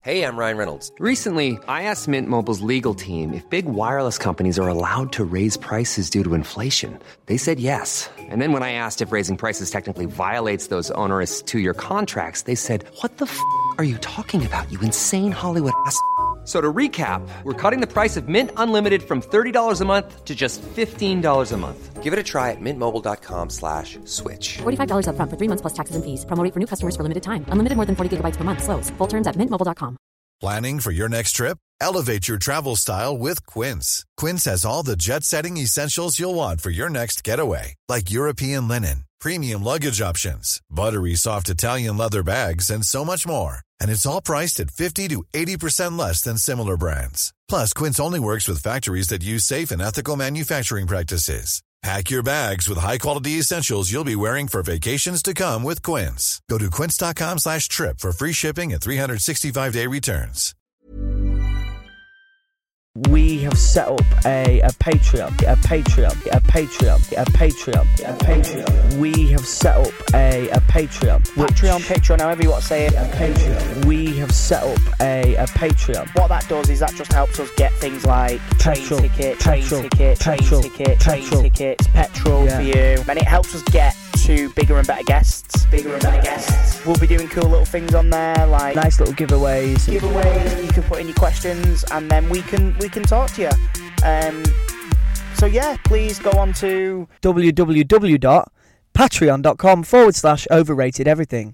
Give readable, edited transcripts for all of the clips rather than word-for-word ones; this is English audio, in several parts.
Hey, I'm Ryan Reynolds. Recently, I asked Mint Mobile's legal team if big wireless companies are allowed to raise prices due to inflation. They said yes. And then when I asked if raising prices technically violates those onerous two-year contracts, they said, "What the f*** are you talking about, you insane Hollywood ass?" So to recap, we're cutting the price of Mint Unlimited from $30 a month to just $15 a month. Give it a try at mintmobile.com/switch. $45 up front for 3 months plus taxes and fees. Promo rate for new customers for limited time. Unlimited more than 40 gigabytes per month. Slows full terms at mintmobile.com. Planning for your next trip? Elevate your travel style with Quince. Quince has all the jet-setting essentials you'll want for your next getaway, like European linen, premium luggage options, buttery soft Italian leather bags, and so much more. And it's all priced at 50 to 80% less than similar brands. Plus, Quince only works with factories that use safe and ethical manufacturing practices. Pack your bags with high-quality essentials you'll be wearing for vacations to come with Quince. Go to quince.com/trip for free shipping and 365-day returns. We have set up a Patreon. We have set up a Patreon. Patreon, however you want to say it. A Patreon. We have set up a Patreon. What that does is that just helps us get things like train tickets, petrol for you. And it helps us get to bigger and better guests. We'll be doing cool little things on there, like nice little giveaways. You can put in your questions, and then we can talk to you. So yeah, please go on to www.patreon.com/overrated everything.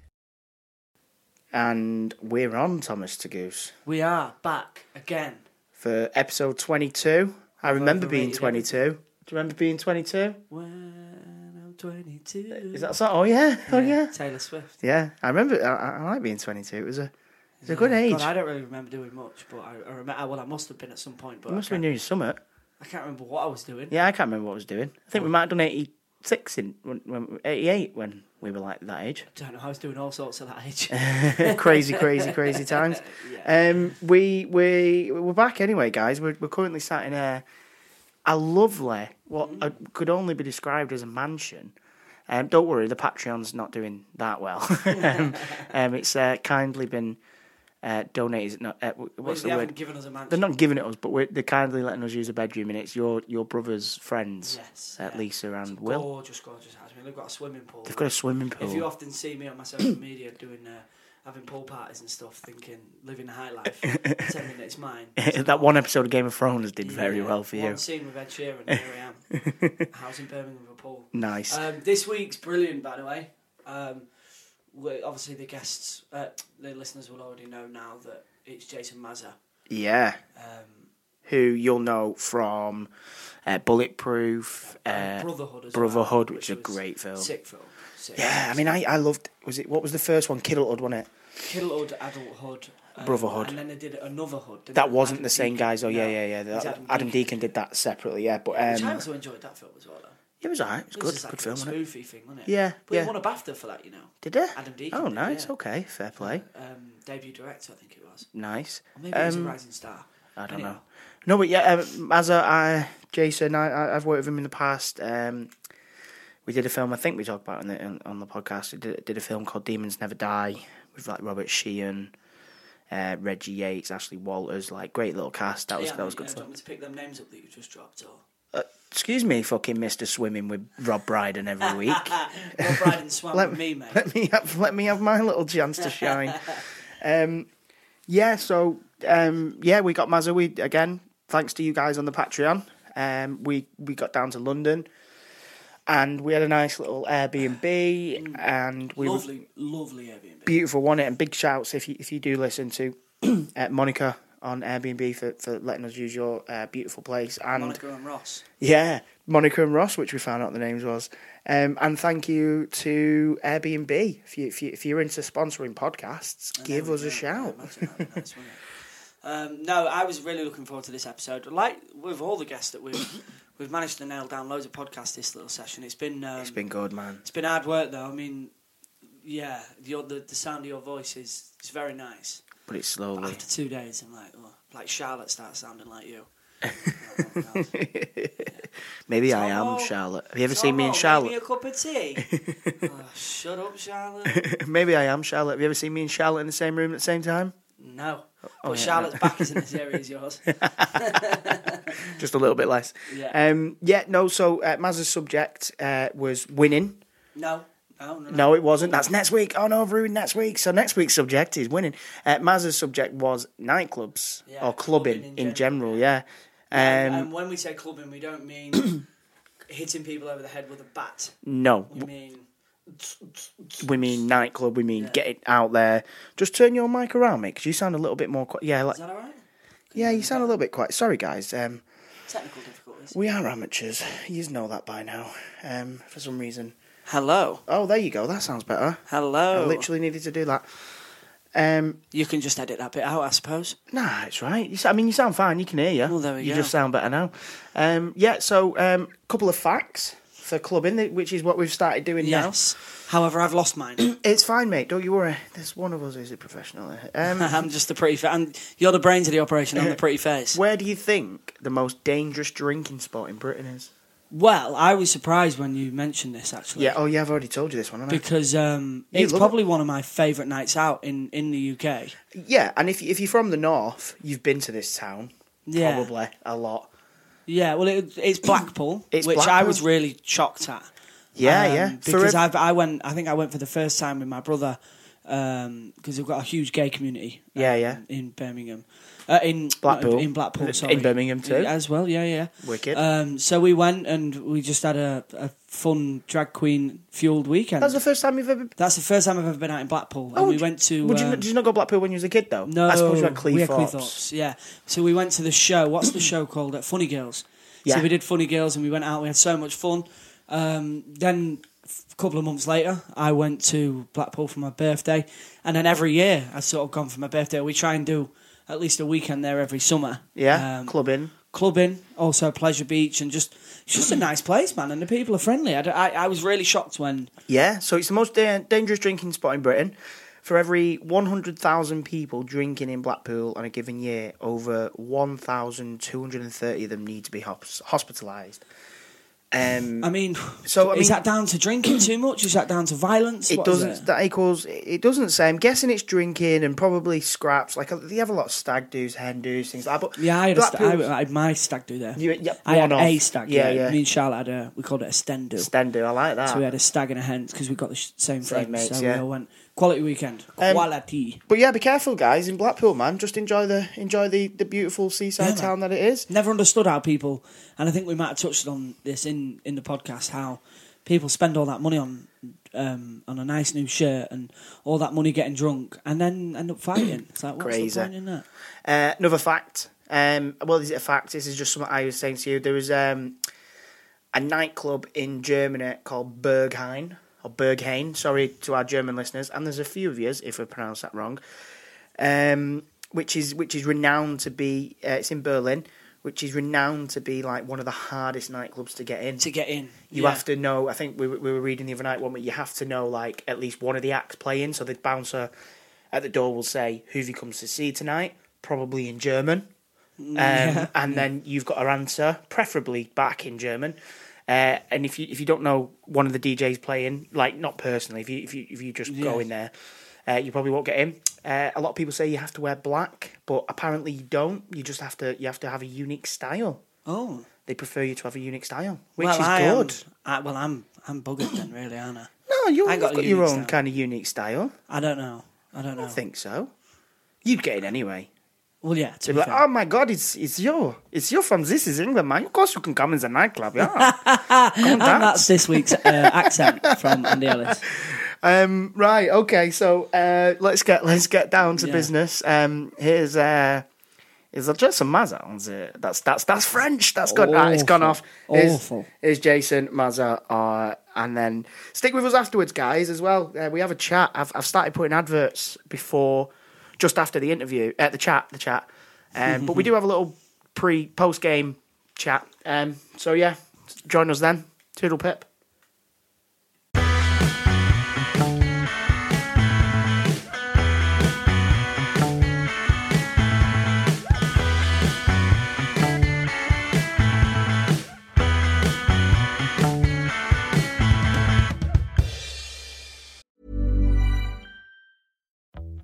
And we're on, Thomas Tagoose. We are back again For episode 22. I remember being 22. Do you remember being 22? When I'm 22. Is that so? Oh yeah. Taylor Swift. Yeah, I remember. I like being 22. It was a good age. God, I don't really remember doing much, but I remember. Well, I must have been at some point. But It must have been near your summer. I can't remember what I was doing. Yeah, I can't remember what I was doing. I think we might have done 86 when 88 when we were like that age. I don't know. I was doing all sorts of that age. crazy times. Yeah. We're back anyway, guys. We're currently sat in a lovely, what could only be described as a mansion. Don't worry, the Patreon's not doing that well. It's kindly been donated. What's the word? Haven't given us a mansion. They're not giving it us, but they're kindly letting us use a bedroom, and it's your brother's friends, Lisa and Will. Gorgeous house. I mean, they've got a swimming pool. They've got a swimming pool. If you often see me on my social media doing having pool parties and stuff, thinking living the high life, pretending it's mine. That one episode of Game of Thrones did very well for you. One scene with Ed Sheeran, here I am. A house in Birmingham with a pool. Nice. This week's brilliant, by the way. Obviously, the guests, the listeners will already know now that it's Jason Mazza. Yeah. Who you'll know from Bulletproof, Brotherhood, which is a great film. Sick film. Yeah, I mean, I loved. What was the first one? Kiddlehood, wasn't it? Kiddlehood, Adulthood, Brotherhood, and then they did another hood. That wasn't the same guys. Oh yeah. Adam Deacon did that separately. Yeah, but I also enjoyed that film as well. Though. It was alright. It was good. Like good film, wasn't it? Spoofy thing, wasn't it? Yeah, but he won a BAFTA for that, you know. Did he? Adam Deacon. Oh, nice. Okay, fair play. Debut director, I think it was. Nice. Or maybe he was a rising star. I don't know. No, but yeah, Jason, I've worked with him in the past. We did a film. I think we talked about it on the podcast. We did a film called Demons Never Die with like Robert Sheehan, Reggie Yates, Ashley Walters. Like great little cast. That was good fun. Do you want me to pick them names up that you just dropped? Or? Excuse me, fucking Mr. Swimming with Rob Brydon every week. Rob Brydon swam with me, mate. Let me have my little chance to shine. We got Mazza. Again, thanks to you guys on the Patreon. We got down to London, and we had a nice little Airbnb, and lovely Airbnb, beautiful, wasn't it? And big shouts if you do listen to Monica on Airbnb for letting us use your beautiful place. And Monica and Ross. Yeah, Monica and Ross, which we found out the names was. And thank you to Airbnb. If you're into sponsoring podcasts, give us a shout. No, I was really looking forward to this episode. Like with all the guests that we've managed to nail down loads of podcasts this little session. It's been good, man. It's been hard work though. I mean, yeah, the sound of your voice is very nice. But it's slowly. But after 2 days, I'm like Charlotte starts sounding like you. Maybe I am Charlotte. Have you ever seen me in Charlotte? Make me a cup of tea. Shut up, Charlotte. Maybe I am Charlotte. Have you ever seen me and Charlotte in the same room at the same time? No. Oh, But yeah. Charlotte's back isn't as hairy as yours. Just a little bit less. Yeah. So Mazza's subject was winning. No, No, it wasn't. That's next week. Oh no, I've ruined next week. So next week's subject is winning. Mazza's subject was nightclubs or clubbing in general. Yeah. And when we say clubbing, we don't mean hitting people over the head with a bat. No. We mean... We mean nightclub. We mean getting out there. Just turn your mic around, mate, because you sound a little bit more. Is that all right? Yeah, you sound a little bit quiet. Sorry, guys. Technical difficulties. We are amateurs. You know that by now. For some reason. Hello. Oh, there you go. That sounds better. Hello. I literally needed to do that. You can just edit that bit out, I suppose. Nah, it's right. You sound fine. You can hear you. Well, there we You go. just sound better now. So couple of facts for clubbing, which is what we've started doing Yes. However, I've lost mine. now. It's fine, mate. Don't you worry. There's one of us who's a professional. I'm just the pretty face. And you're the brains of the operation. I'm the pretty face. Where do you think the most dangerous drinking spot in Britain is? Well, I was surprised when you mentioned this, actually. Yeah. Oh, yeah. I've already told you this one, haven't I? Because it's love probably one of my favourite nights out in the UK. Yeah, and if you're from the north, you've been to this town. Yeah. Probably a lot. Yeah, well, it's Blackpool, It's which I Blackpool. was really shocked at. Yeah. Because I went for the first time with my brother, because we've got a huge gay community. In Birmingham, in Blackpool. in Blackpool, sorry, In Birmingham too. as well. Yeah. Wicked. So we went and we just had a fun drag queen fueled weekend. That's the first time you've ever. That's the first time I've ever been out in Blackpool. And we went to. Did you not go to Blackpool when you was a kid though? No, I suppose you had we had Cleethorpes. Cleethorpes, yeah. So we went to the show. What's the show called? Funny Girls. Yeah. So we did Funny Girls and we went out. We had so much fun. Then a couple of months later, I went to Blackpool for my birthday. And then every year, I've sort of gone for my birthday. We try and do at least a weekend there every summer. Yeah, clubbing. Also Pleasure Beach, and it's just a nice place, man. And the people are friendly. I was really shocked when... Yeah, so it's the most dangerous drinking spot in Britain. For every 100,000 people drinking in Blackpool on a given year, over 1,230 of them need to be hospitalised. I mean, So, is that down to drinking too much? Is that down to violence? It What doesn't. is it? That equals. It doesn't say. I'm guessing it's drinking and probably scraps. Like they have a lot of stag do's, hen do's, things like that. But Yeah, I Blackpool's- had my stag do there. I I had one-off. a stag. Yeah. Me and Charlotte had we called it a sten do. Stendo, I like that. So we had a stag and a hen because we got the same friends. mates, so yeah. we all went quality weekend. Quality. But yeah, be careful, guys, in Blackpool, man. Just enjoy the beautiful seaside town that it is. Never understood how people, and I think we might have touched on this in the podcast, how people spend all that money on a nice new shirt and all that money getting drunk and then end up fighting. It's like, what's Crazy. the point in that? Another fact. Well, is it a fact? This is just something I was saying to you. There was a nightclub in Germany called Berghain. Or Berghain, sorry to our German listeners, and there's a few of yous if I pronounce that wrong. Which is renowned to be. It's in Berlin, which is renowned to be like one of the hardest nightclubs to get in. You have to know. I think we were reading the other night one, but you have to know like at least one of the acts playing. So the bouncer at the door will say, "Who have you come to see tonight?" Probably in German, and then you've got to answer, preferably back in German. And if you don't know one of the DJs playing, like not personally, if you just go in there, you probably won't get in. A lot of people say you have to wear black, but apparently you don't. You just have to have a unique style. Oh, They prefer you to have a unique style, which well, is good. I'm buggered then, really, aren't I? No, you've got got a your unique own style. kind of unique style. I don't know. I think so. You'd get in anyway. Well, yeah. To They'd be be like, fair. oh my God, it's you from This Is England, man. Of course you can come in the nightclub, yeah. Come And dance. that's this week's accent from Andy Ellis. Right, okay, so let's get down to Yeah. business. Here's Jason Mazza. That's French. That's gone. It's gone off. Awful. Here's Jason Mazza, and then stick with us afterwards, guys. As well, we have a chat. I've started putting adverts before, just after the interview, the chat. But we do have a little post game chat. So yeah, join us then. Toodle pip.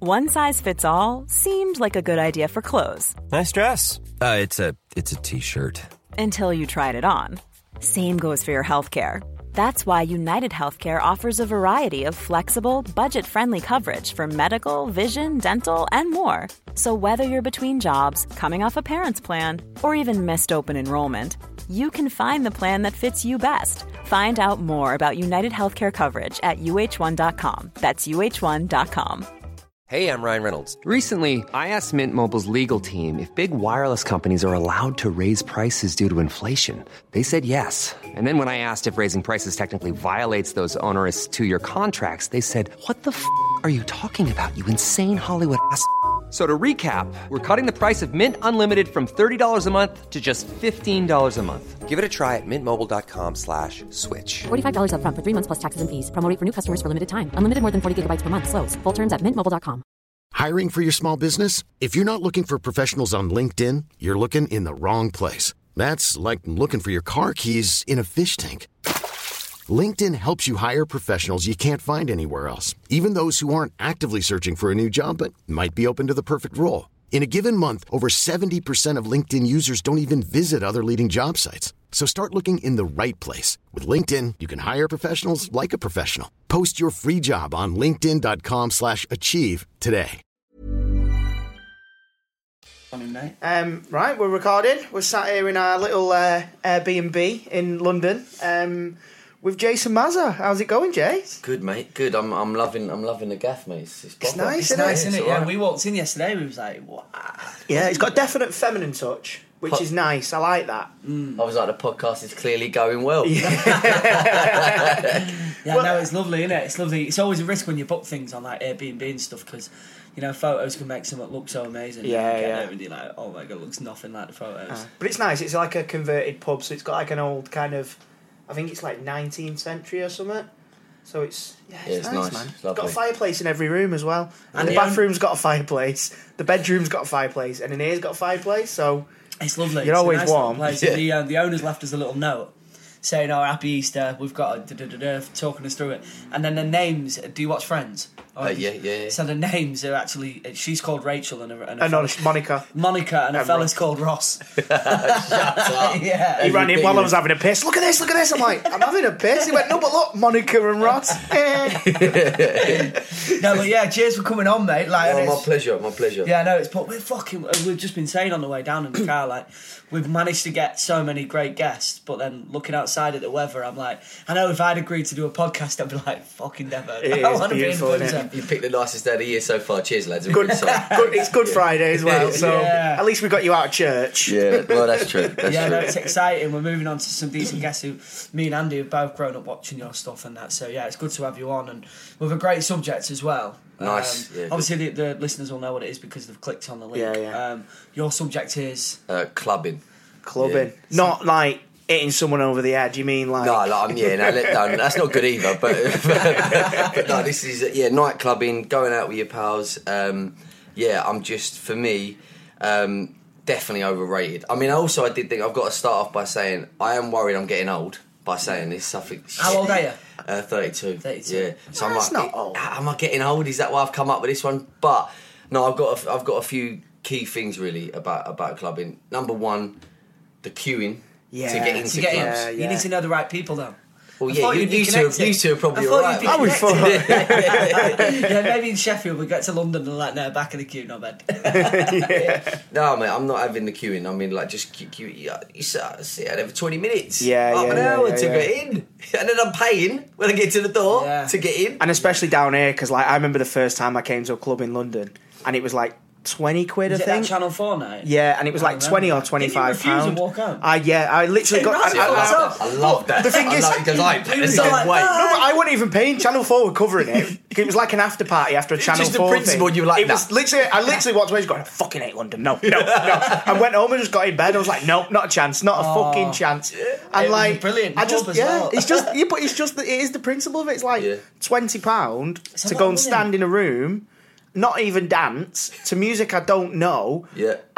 One size fits all seemed like a good idea for clothes. Nice dress. It's a t-shirt. Until you tried it on. Same goes for your healthcare. That's why United Healthcare offers a variety of flexible, budget-friendly coverage for medical, vision, dental, and more. So whether you're between jobs, coming off a parent's plan, or even missed open enrollment, you can find the plan that fits you best. Find out more about United Healthcare coverage at uh1.com. That's uh1.com. Hey, I'm Ryan Reynolds. Recently, I asked Mint Mobile's legal team if big wireless companies are allowed to raise prices due to inflation. They said yes. And then when I asked if raising prices technically violates those onerous 2-year contracts, they said, "What the f*** are you talking about, you insane Hollywood ass?" So to recap, we're cutting the price of Mint Unlimited from $30 a month to just $15 a month. Give it a try at mintmobile.com/switch. $45 up front for 3 months plus taxes and fees. Promo rate for new customers for limited time. Unlimited more than 40 gigabytes per month. Slows full terms at mintmobile.com. Hiring for your small business? If you're not looking for professionals on LinkedIn, you're looking in the wrong place. That's like looking for your car keys in a fish tank. LinkedIn helps you hire professionals you can't find anywhere else, even those who aren't actively searching for a new job but might be open to the perfect role. In a given month, over 70% of LinkedIn users don't even visit other leading job sites. So start looking in the right place. With LinkedIn, you can hire professionals like a professional. Post your free job on linkedin.com/achieve today. Right, we're recording. We're sat here in our little Airbnb in London with Jason Mazza. How's it going, Jay? Good, mate. Good. I'm loving the gaff, mate. It's nice, Isn't it? Yeah, we walked in yesterday. We was like, wow. Yeah, it's got a definite feminine touch, which is nice. I like that. I was like, the podcast is clearly going well. Yeah, no, it's lovely, isn't it? It's lovely. It's always a risk when you book things on like Airbnb and stuff because, you know, photos can make something look so amazing. Yeah, you get yeah. there and you're like, oh my god, it looks nothing like the photos. But it's nice. It's like a converted pub, so it's got like an old kind of, I think it's like 19th century or something. So it's nice, man. It's got a fireplace in every room as well. And the bathroom's got a fireplace. The bedroom's got a fireplace, and in here's got a fireplace. So it's lovely. You're always warm. Yeah. The owners left us a little note saying, "Oh, happy Easter. We've got talking us through it." And then the names. Do you watch Friends? Yeah. So the names are actually. She's called Rachel and Monica. Monica and a fella's called Ross. Shut up. Yeah. He ran in while I was having a piss. Look at this. I'm like, I'm having a piss. He went, no, but look, Monica and Ross. No, but yeah, cheers for coming on, mate. Like, my pleasure. Yeah, no, but we've just been saying on the way down in the car, like, we've managed to get so many great guests, but then looking outside at the weather, I'm like, I know if I'd agreed to do a podcast, I'd be like, fucking never. It is beautiful, isn't it? You picked the nicest day of the year so far. Cheers, lads. It's Good Friday as well, so at least we got you out of church. Yeah, well, that's true. No, it's exciting. We're moving on to some decent guests who, me and Andy, have both grown up watching your stuff and that. So yeah, it's good to have you on, and with a great subject as well. Nice. Obviously, the listeners will know what it is because they've clicked on the link. Yeah. Your subject is clubbing. Yeah. Not like hitting someone over the edge. You mean like? No, that's not good either. But no, this is night clubbing, going out with your pals. I'm just, for me, definitely overrated. I mean, also I did think I've got to start off by saying I am worried I'm getting old by saying this. I think. How old are you? 32. 32. Yeah. So I'm That's like, not old. Am I getting old? Is that why I've come up with this one? But no, I've got a few key things really about clubbing. Number one, the queuing. To get into clubs. Yeah. You need to know the right people, though. Well, yeah, you two are probably alright. I would thought. Yeah, maybe in Sheffield we get to London and like, no, back of the queue, not bad. No, mate, I'm not having the queuing. I mean, like, just queue. You sit there for 20 minutes. Yeah, an hour to get in. And then I'm paying when I get to the door to get in. And especially down here, because like I remember the first time I came to a club in London, and it was like 20 quid, I think. That Channel 4 night? Yeah, and it was like 20 or 25 Didn't you refuse and walk out? I literally got. I love that. The thing is, because there's no like, way. No, but I wasn't even paying. Channel 4 were covering it. It was like an after party after a Channel 4 just the principle thing. you were like, it was literally, I literally walked away and going, I fucking hate London. No. I went home and just got in bed. I was like, no, not a chance. Not a fucking chance. And it like, was brilliant. I just, as well. it's just, but it's just, it is the principle of it. It's like £20 to a go lot, and isn't stand in a room, not even dance, to music I don't know, and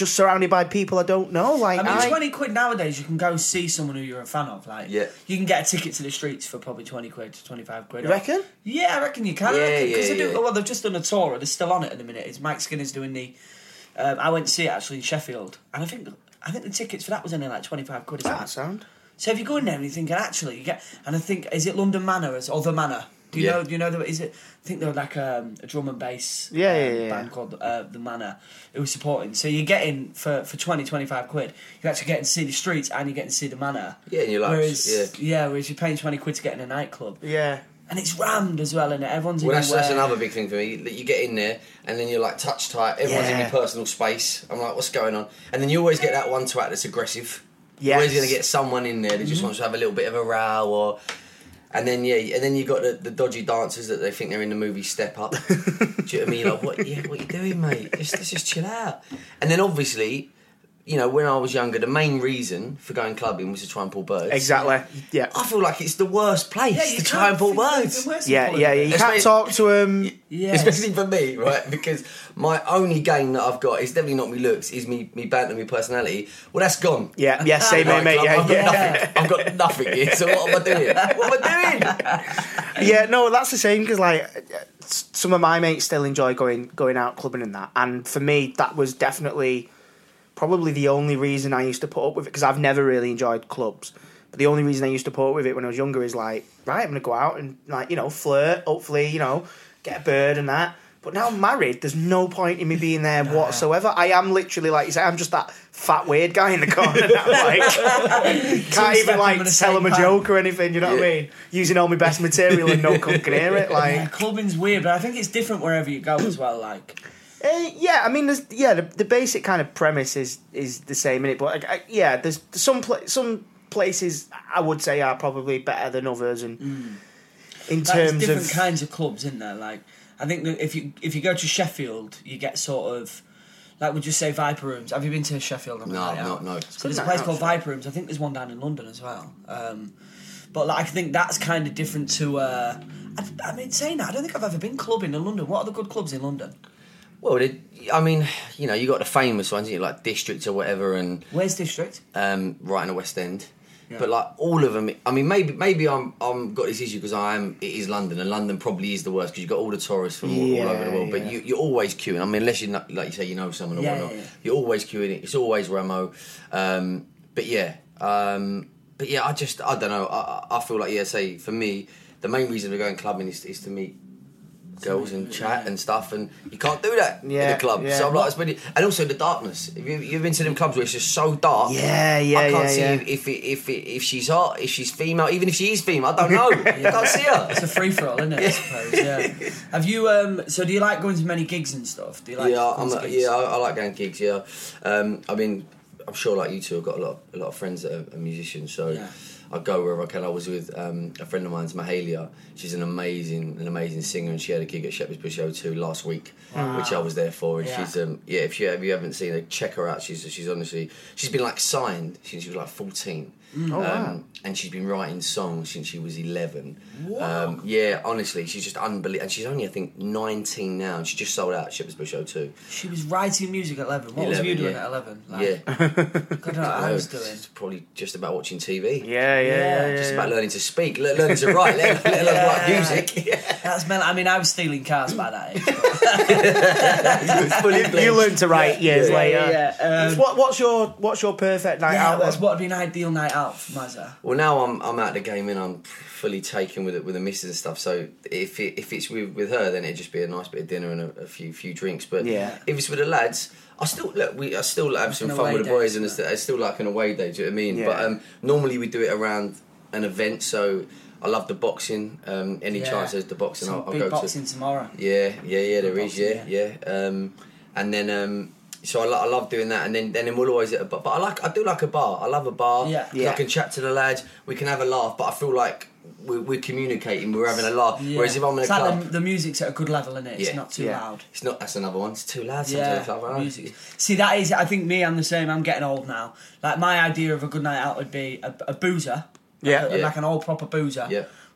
just surrounded by people I don't know. Like, I mean, 20 quid nowadays, you can go see someone who you're a fan of. Like, Yeah. you can get a ticket to the streets for probably 20 quid, 25 quid. You reckon? Yeah, I reckon you can. Yeah, Because yeah. well, they've just done a tour. They're still on it at the minute. It's Mike Skinner's doing the. I went to see it actually in Sheffield, and I think the tickets for that was only like 25 quid. That sound. So if you go in there and you're thinking, actually, you get, and I think, is it London Manor or The Manor? Do you know? Is it? I think they're like a drum and bass band called The Manor who was supporting. So you're getting for 20, 25 quid, you're actually getting to see the streets and you're getting to see The Manor. Yeah, and you're like, whereas you're paying 20 quid to get in a nightclub. Yeah. And it's rammed as well, and everyone's Well, in that's another big thing for me. That you get in there and then you're like touch tight. Everyone's in your personal space. I'm like, what's going on? And then you always get that one twat that's aggressive. Yes. You're always going to get someone in there that just wants to have a little bit of a row, and then you got the dodgy dancers that they think they're in the movie Step Up. Do you know what I mean? Like, what are you doing, mate? Let's just chill out. And then obviously, you know, when I was younger, the main reason for going clubbing was to try and pull birds. Exactly. Yeah. I feel like it's the worst place to try and pull birds. Yeah. You can't talk to them. Yeah. Especially for me, right? Because my only gain that I've got is definitely not me looks, is me banter, me personality. Well, that's gone. Yeah. Same, mate. I've got nothing here. So what am I doing? What am I doing? Yeah, no, that's the same because like some of my mates still enjoy going out clubbing and that, and for me that was definitely probably the only reason I used to put up with it, because I've never really enjoyed clubs. But the only reason I used to put up with it when I was younger is like, right, I'm going to go out and like, you know, flirt, hopefully, you know, get a bird and that. But now I'm married, there's no point in me being there whatsoever. I am literally, like you say, I'm just that fat weird guy in the corner now, like, can't even like tell him a joke or anything, you know what I mean? Using all my best material and no cunt can hear it. Like, yeah, clubbing's weird, but I think it's different wherever you go as well, like... I mean, the basic kind of premise is the same in it, but there's some places I would say are probably better than others, and in terms of different kinds of clubs, isn't there? Like, I think that if you go to Sheffield, you get sort of like, would you say Viper Rooms? Have you been to Sheffield? No. So there's a place called Viper Rooms. I think there's one down in London as well. But like, I think that's kind of different to. I mean, saying that, I don't think I've ever been clubbing in London. What are the good clubs in London? Well, I mean, you know, you got the famous ones, like District or whatever, and where's District? Right in the West End. Yeah. But like all of them, I mean, maybe I'm got this issue because it is London, and London probably is the worst because you've got all the tourists from all over the world. But you're always queuing. I mean, unless you like you say, you know someone or whatnot, you're always queuing. It's always Ramo. But I don't know. I feel like say for me, the main reason we're going clubbing is to meet girls and chat and stuff, and you can't do that in a club. So I'm like, and also the darkness. You've been to them clubs where it's just so dark. I can't see if she's hot, if she's female, even if she is female. I don't know. I can't see her. It's a free for all, isn't it? I suppose. Yeah. Have you? So do you like going to many gigs and stuff? Do you like? I like going to gigs. Yeah. I mean, I'm sure like you two have got a lot of friends that are musicians. So. Yeah. I go wherever I can. I was with a friend of mine's, Mahalia. She's an amazing singer, and she had a gig at Shepherd's Bush O2 last week, which I was there for. And she's if you haven't seen her, check her out. She's honestly, she's been like signed since she was like 14. And she's been writing songs since she was 11. Wow. Honestly, she's just unbelievable. And she's only, I think, 19 now, and she just sold out Shepherd's Bush O2. She was writing music at 11. What was you doing at 11? Like, I don't know what I was doing. It's probably just about watching TV. Just about learning to speak, learning to write, let alone write music. That's I mean, I was stealing cars by that age. You learned to write years later. What's your perfect night out? What would be an ideal night out for Mazza? Well, now I'm out of the game and I'm fully taken with the missus and stuff. So if it's with her, then it'd just be a nice bit of dinner and a few drinks. But if it's with the lads, I still have some fun with the boys, and it's still like an away day. Do you know what I mean? Yeah. But normally we do it around an event. So I love the boxing. Any chance there's the boxing, I'll go to. Boxing tomorrow. Yeah, there is. And then. So I love doing that, and then we'll always at a bar. But I do like a bar. I love a bar. I can chat to the lads. We can have a laugh. But I feel like we're communicating. We're having a laugh. Yeah. Whereas if I'm in a club, like the music's at a good level, isn't it? It's not too loud. It's not. That's another one. It's too loud. Sometimes music. See, that is. I think I'm the same. I'm getting old now. Like my idea of a good night out would be a boozer. Like an old proper boozer. Yeah.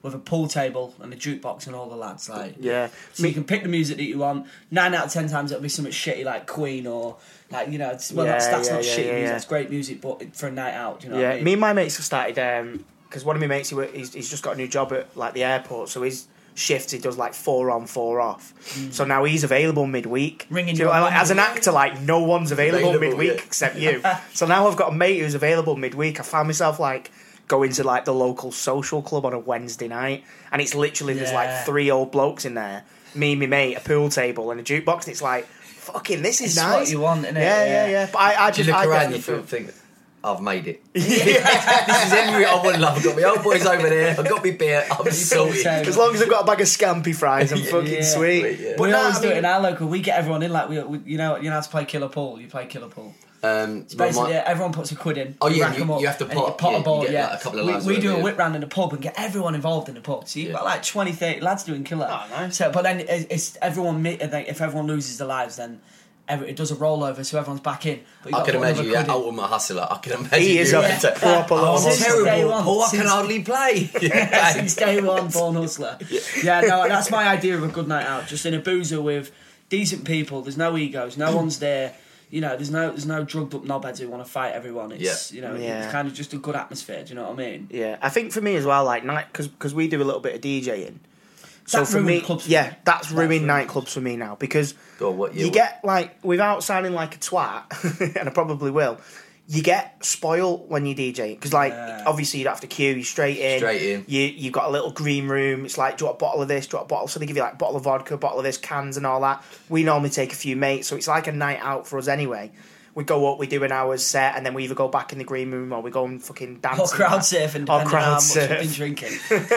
with a pool table and a jukebox and all the lads. Like, Yeah. so you can pick the music that you want. 9 out of 10 times it'll be something shitty like Queen or like, you know, that's not shitty music. That's great music, but for a night out. Do you know what I mean? Me and my mates have started because one of my mates he's just got a new job at like the airport, so his shifts he does like 4 on 4 off. So now he's available midweek. Ringing you you know, up as an actor, like no one's available midweek yeah. except you. So now I've got a mate who's available midweek. I found myself like going to like the local social club on a Wednesday night, and it's literally there's like 3 old blokes in there, me and my mate, a pool table and a jukebox, and it's like fucking this is It's nice. what you want, isn't it? Yeah. But I Do just you look around and definitely you think, I've made it. This is every I want to love. I've got my old boys over there. I've got my beer. I'm sorted. as long as I've got a bag of scampi fries, I'm fucking Yeah. sweet. Yeah. But We no, always I do it mean- in our local. We get everyone in like we you know how to play killer pool. You play killer pool. Basically, everyone puts a quid in. Oh, you yeah, rack you- 'em up, you have to and pot- you pot yeah, a ball. you get, Yeah, like, a couple of lads we over do a there. whip round in the pub and get everyone involved in the pub. So you've got like 20, 30 lads doing killer. Oh, nice. So, but then it's everyone. If everyone loses their lives, then it does a rollover, so everyone's back in. But you've I got can to put imagine another you, quid in. ultimate hustler. I can imagine He is you. a proper little Since hustler. day terrible. one. Oh, I can Since- hardly play. Since day one, born hustler. Yeah, no, that's my idea of a good night out. Just in a boozer with decent people. There's no egos. No one's there. You know, there's no drugged up knobheads who want to fight everyone. It's it's kind of just a good atmosphere. Do you know what I mean? Yeah, I think for me as well, like night because we do a little bit of DJing. So That for ruined me, clubs for yeah, me. that's ruined ruined nightclubs for me now because God, what you year? get like without sounding like a twat, and I probably will. You get spoiled when you DJ because, like, obviously you don't have to queue. You straight in. You've got a little green room. It's like, do you want a bottle of this? Do you want a bottle? So they give you like a bottle of vodka, a bottle of this, cans and all that. We normally take a few mates, so it's like a night out for us anyway. We go up, we do an hour's set, and then we either go back in the green room or we go and fucking dance. Or crowd surfing, depending on how much you've been drinking.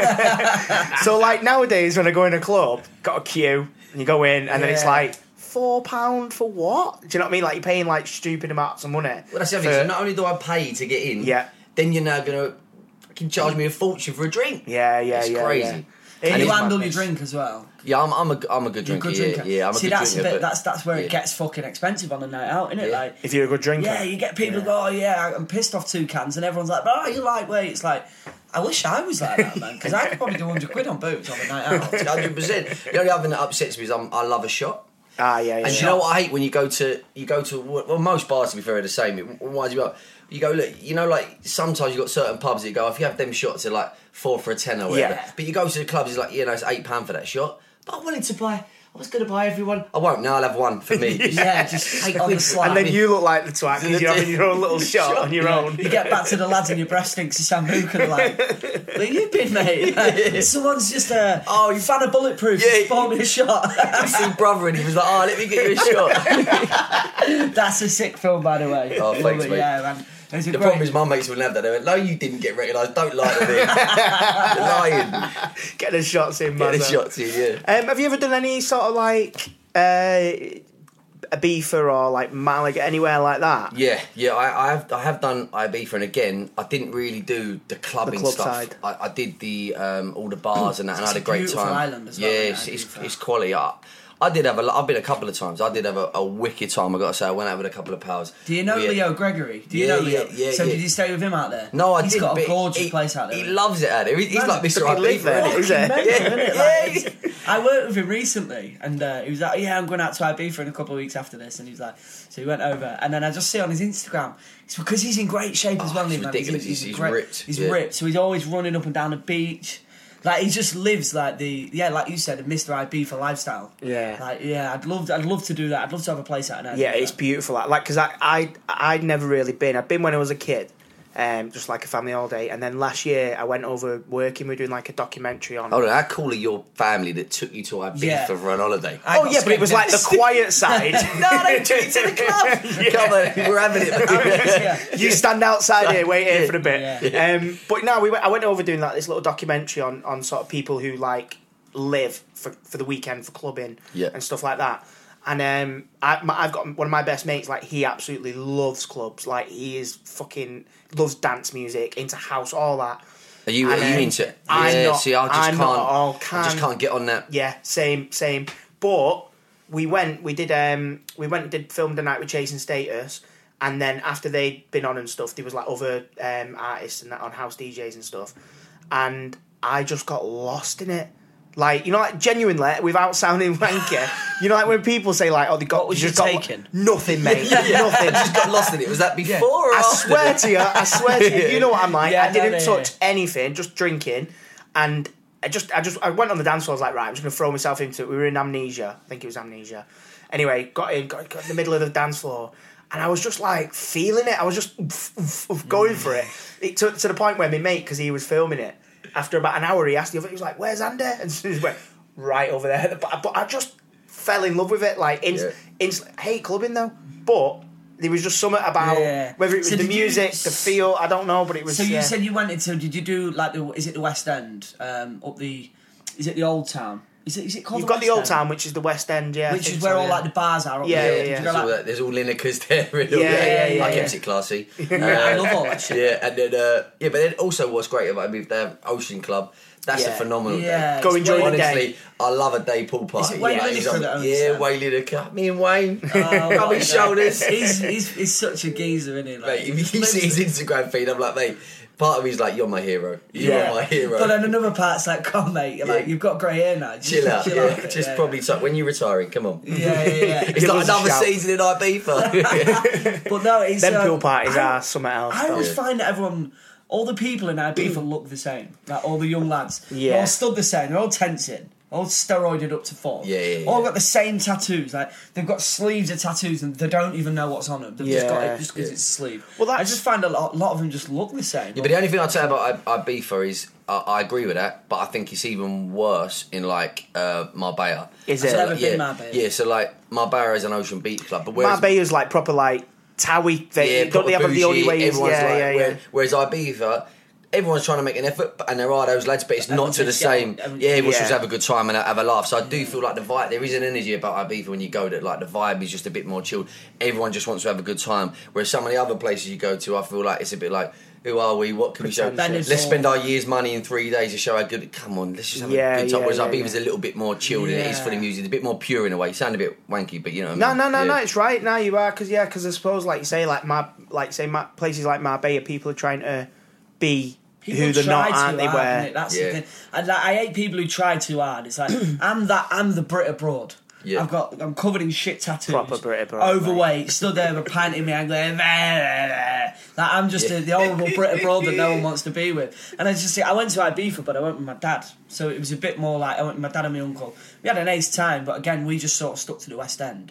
So, like, nowadays when I go in a club, got a queue, and you go in, and then it's like, £4 for what? Do you know what I mean? Like, you're paying, like, stupid amounts of money. Well, that's the other thing. So not only do I pay to get in, then you're now going to fucking charge me a fortune for a drink. It's crazy. And you handle your drink as well. Yeah, I'm a good drinker. Yeah, I'm a good drinker. That's where it gets fucking expensive on a night out, isn't it? Yeah. Like, if you're a good drinker. Yeah, you get people go, oh yeah, I'm pissed off 2 cans, and everyone's like, oh, you lightweight. It's like, I wish I was like that, man, because I could probably do 100 quid on booze on a night out. 100%. The only other thing that upsets me is I love a shot. Ah, yeah. And you know what I hate when you go to well, most bars to be fair are the same. It winds you up. You go, look, you know, like sometimes you got certain pubs that you go, if you have them shots, they're like 4 for a tenner or whatever. Yeah. But you go to the clubs, it's like, you know, it's £8 for that shot. But I was going to buy everyone. I won't. Now I'll have one for me. Just take on the slab. And then you look like the twat because you're having your own little shot on your own. You get back to the lads and your breath stinks of Sambuca. They're like, where you been, mate? Like, someone's just you fan of Bulletproof. Yeah, bought me a shot. You see brother and he was like, oh, let me get you a shot. That's a sick film, by the way. Oh, thanks, mate. Yeah, man. The problem is my mates wouldn't have that. They went, no, you didn't get recognised. Don't lie to me. You're lying. Get the shots in, man. Get the shots in, yeah. Have you ever done any sort of like a Ibiza or like Malaga, anywhere like that? Yeah. I have done Ibiza, and again, I didn't really do the clubbing club stuff. side. I did the all the bars and that, and I had a great beautiful time. island as well, Yeah, isn't it, it's quality. I've been a couple of times. I did have a wicked time. I got to say, I went out with a couple of pals. Do you know Leo Gregory? Do you know Leo? Yeah. So did you stay with him out there? No, I He's didn't. got a gorgeous place out there. He loves it out there. He's like Mr. he live there, Ibiza. is it? Yeah. I worked with him recently, and he was like, "Yeah, I'm going out to Ibiza in a couple of weeks after this." And he was like, "So he went over, and then I just see on his Instagram, it's because he's in great shape as well. He's man. ridiculous. He's ripped. He's ripped, so he's always running up and down the beach. Like he just lives like like you said, the Mr. Ibiza lifestyle. Yeah. Like I'd love to do that. I'd love to have a place out there. Yeah, it's beautiful. Like, because I'd never really been. I'd been when I was a kid, just like a family holiday. And then last year I went over working. We were doing like a documentary on. Hold on, how cool are your family that took you to Ibiza for an holiday? But it was like the quiet side. No, they took you to the club. Come on, we're having it. You stand outside here, wait here for a bit. Yeah. But no, I went over doing like this little documentary on sort of people who like live for the weekend for clubbing and stuff like that. And I've got one of my best mates. Like he absolutely loves clubs. Like he is fucking loves dance music, into house, all that. Are you into it? I'm not. See, I just can't get on that. Yeah, same. But we did Film the Night with Chasing Status, and then after they'd been on and stuff, there was like other artists and that on house DJs and stuff. And I just got lost in it. Like, you know, like genuinely, without sounding wanky, you know, like when people say, like, oh, they got... What was just you got taking? Nothing, mate. Nothing. Just got lost in it. Was that before or I after? swear to you, you know what I'm like. Yeah, I didn't touch anything, just drinking, and I went on the dance floor. I was like, right, I'm just going to throw myself into it. We were in Amnesia. I think it was Amnesia. Anyway, got in the middle of the dance floor, and I was just like feeling it. I was just going for it. It to the point where my mate, because he was filming it, after about an hour, he asked me, he was like, "Where's Andy?" And so he went right over there. But I just fell in love with it. Like, hate clubbing though, but there was just something about whether it was the music, the feel. I don't know, but it was. So you said you went into. Did you do like is it the West End? Is it the Old Town? Is it called? You've got the Old Town, which is the West End, which is where all like the bars are. There's all Linekers there. I kept it classy. I love all that shit. Yeah, and then but then also what's great about they have Ocean Club. That's a phenomenal day. Go enjoy the day. Honestly, I love a day pool party. Is it Wayne Lineker that owns that? Wayne Lineker. Me and Wayne. Rub his shoulders. He's such a geezer, isn't he? Like, mate, if you see his Instagram feed, I'm like, mate, part of me's like, you're my hero. You are my hero. But then another part's like, come on, mate, like, you've got grey hair now. Chill out. Probably when you're retiring, come on. Yeah. It's like another season in Ibiza. But no, it's... Them pool parties are something else. I always find that everyone... All the people in Ibiza look the same. Like, all the young lads. Yeah. They're all stood the same. They're all tensing. All steroided up to full. Yeah. All got the same tattoos. Like, they've got sleeves of tattoos and they don't even know what's on them. They've just got it just because it's a sleeve. Well, I just find a lot of them just look the same. Yeah, but the only thing I'd say about Ibiza is I agree with that, but I think it's even worse in like Marbella. Is it? I've never been Marbella. Yeah, so like Marbella is an ocean beach club, but Marbella's like proper like Towie. Don't they have the only way? Whereas Ibiza. Everyone's trying to make an effort, and there are those lads, but it's not to the same. Everyone's just have a good time and have a laugh. So I do feel like the vibe. There is an energy about Ibiza when you go that, like the vibe is just a bit more chilled. Everyone just wants to have a good time. Whereas some of the other places you go to, I feel like it's a bit like, who are we? What can we show? Let's spend our year's money in 3 days to show how good. Come on, let's just have a good time. Whereas Ibiza's a little bit more chilled and it is for the music. It's a bit more pure in a way. You sound a bit wanky, but you know what I mean? No, it's right. No, you are because I suppose like you say places like Marbella, people are trying to be. People who they're not, aren't they? Where that's the thing. And I hate people who try too hard. It's like I'm the Brit abroad. Yeah. I'm covered in shit tattoos. Proper Brit abroad. Overweight, mate. Stood there with a pint in me and going, like I'm just the horrible Brit abroad that no one wants to be with. And I went to Ibiza, but I went with my dad, so it was a bit more like I went with my dad and my uncle. We had a nice time, but again, we just sort of stuck to the West End.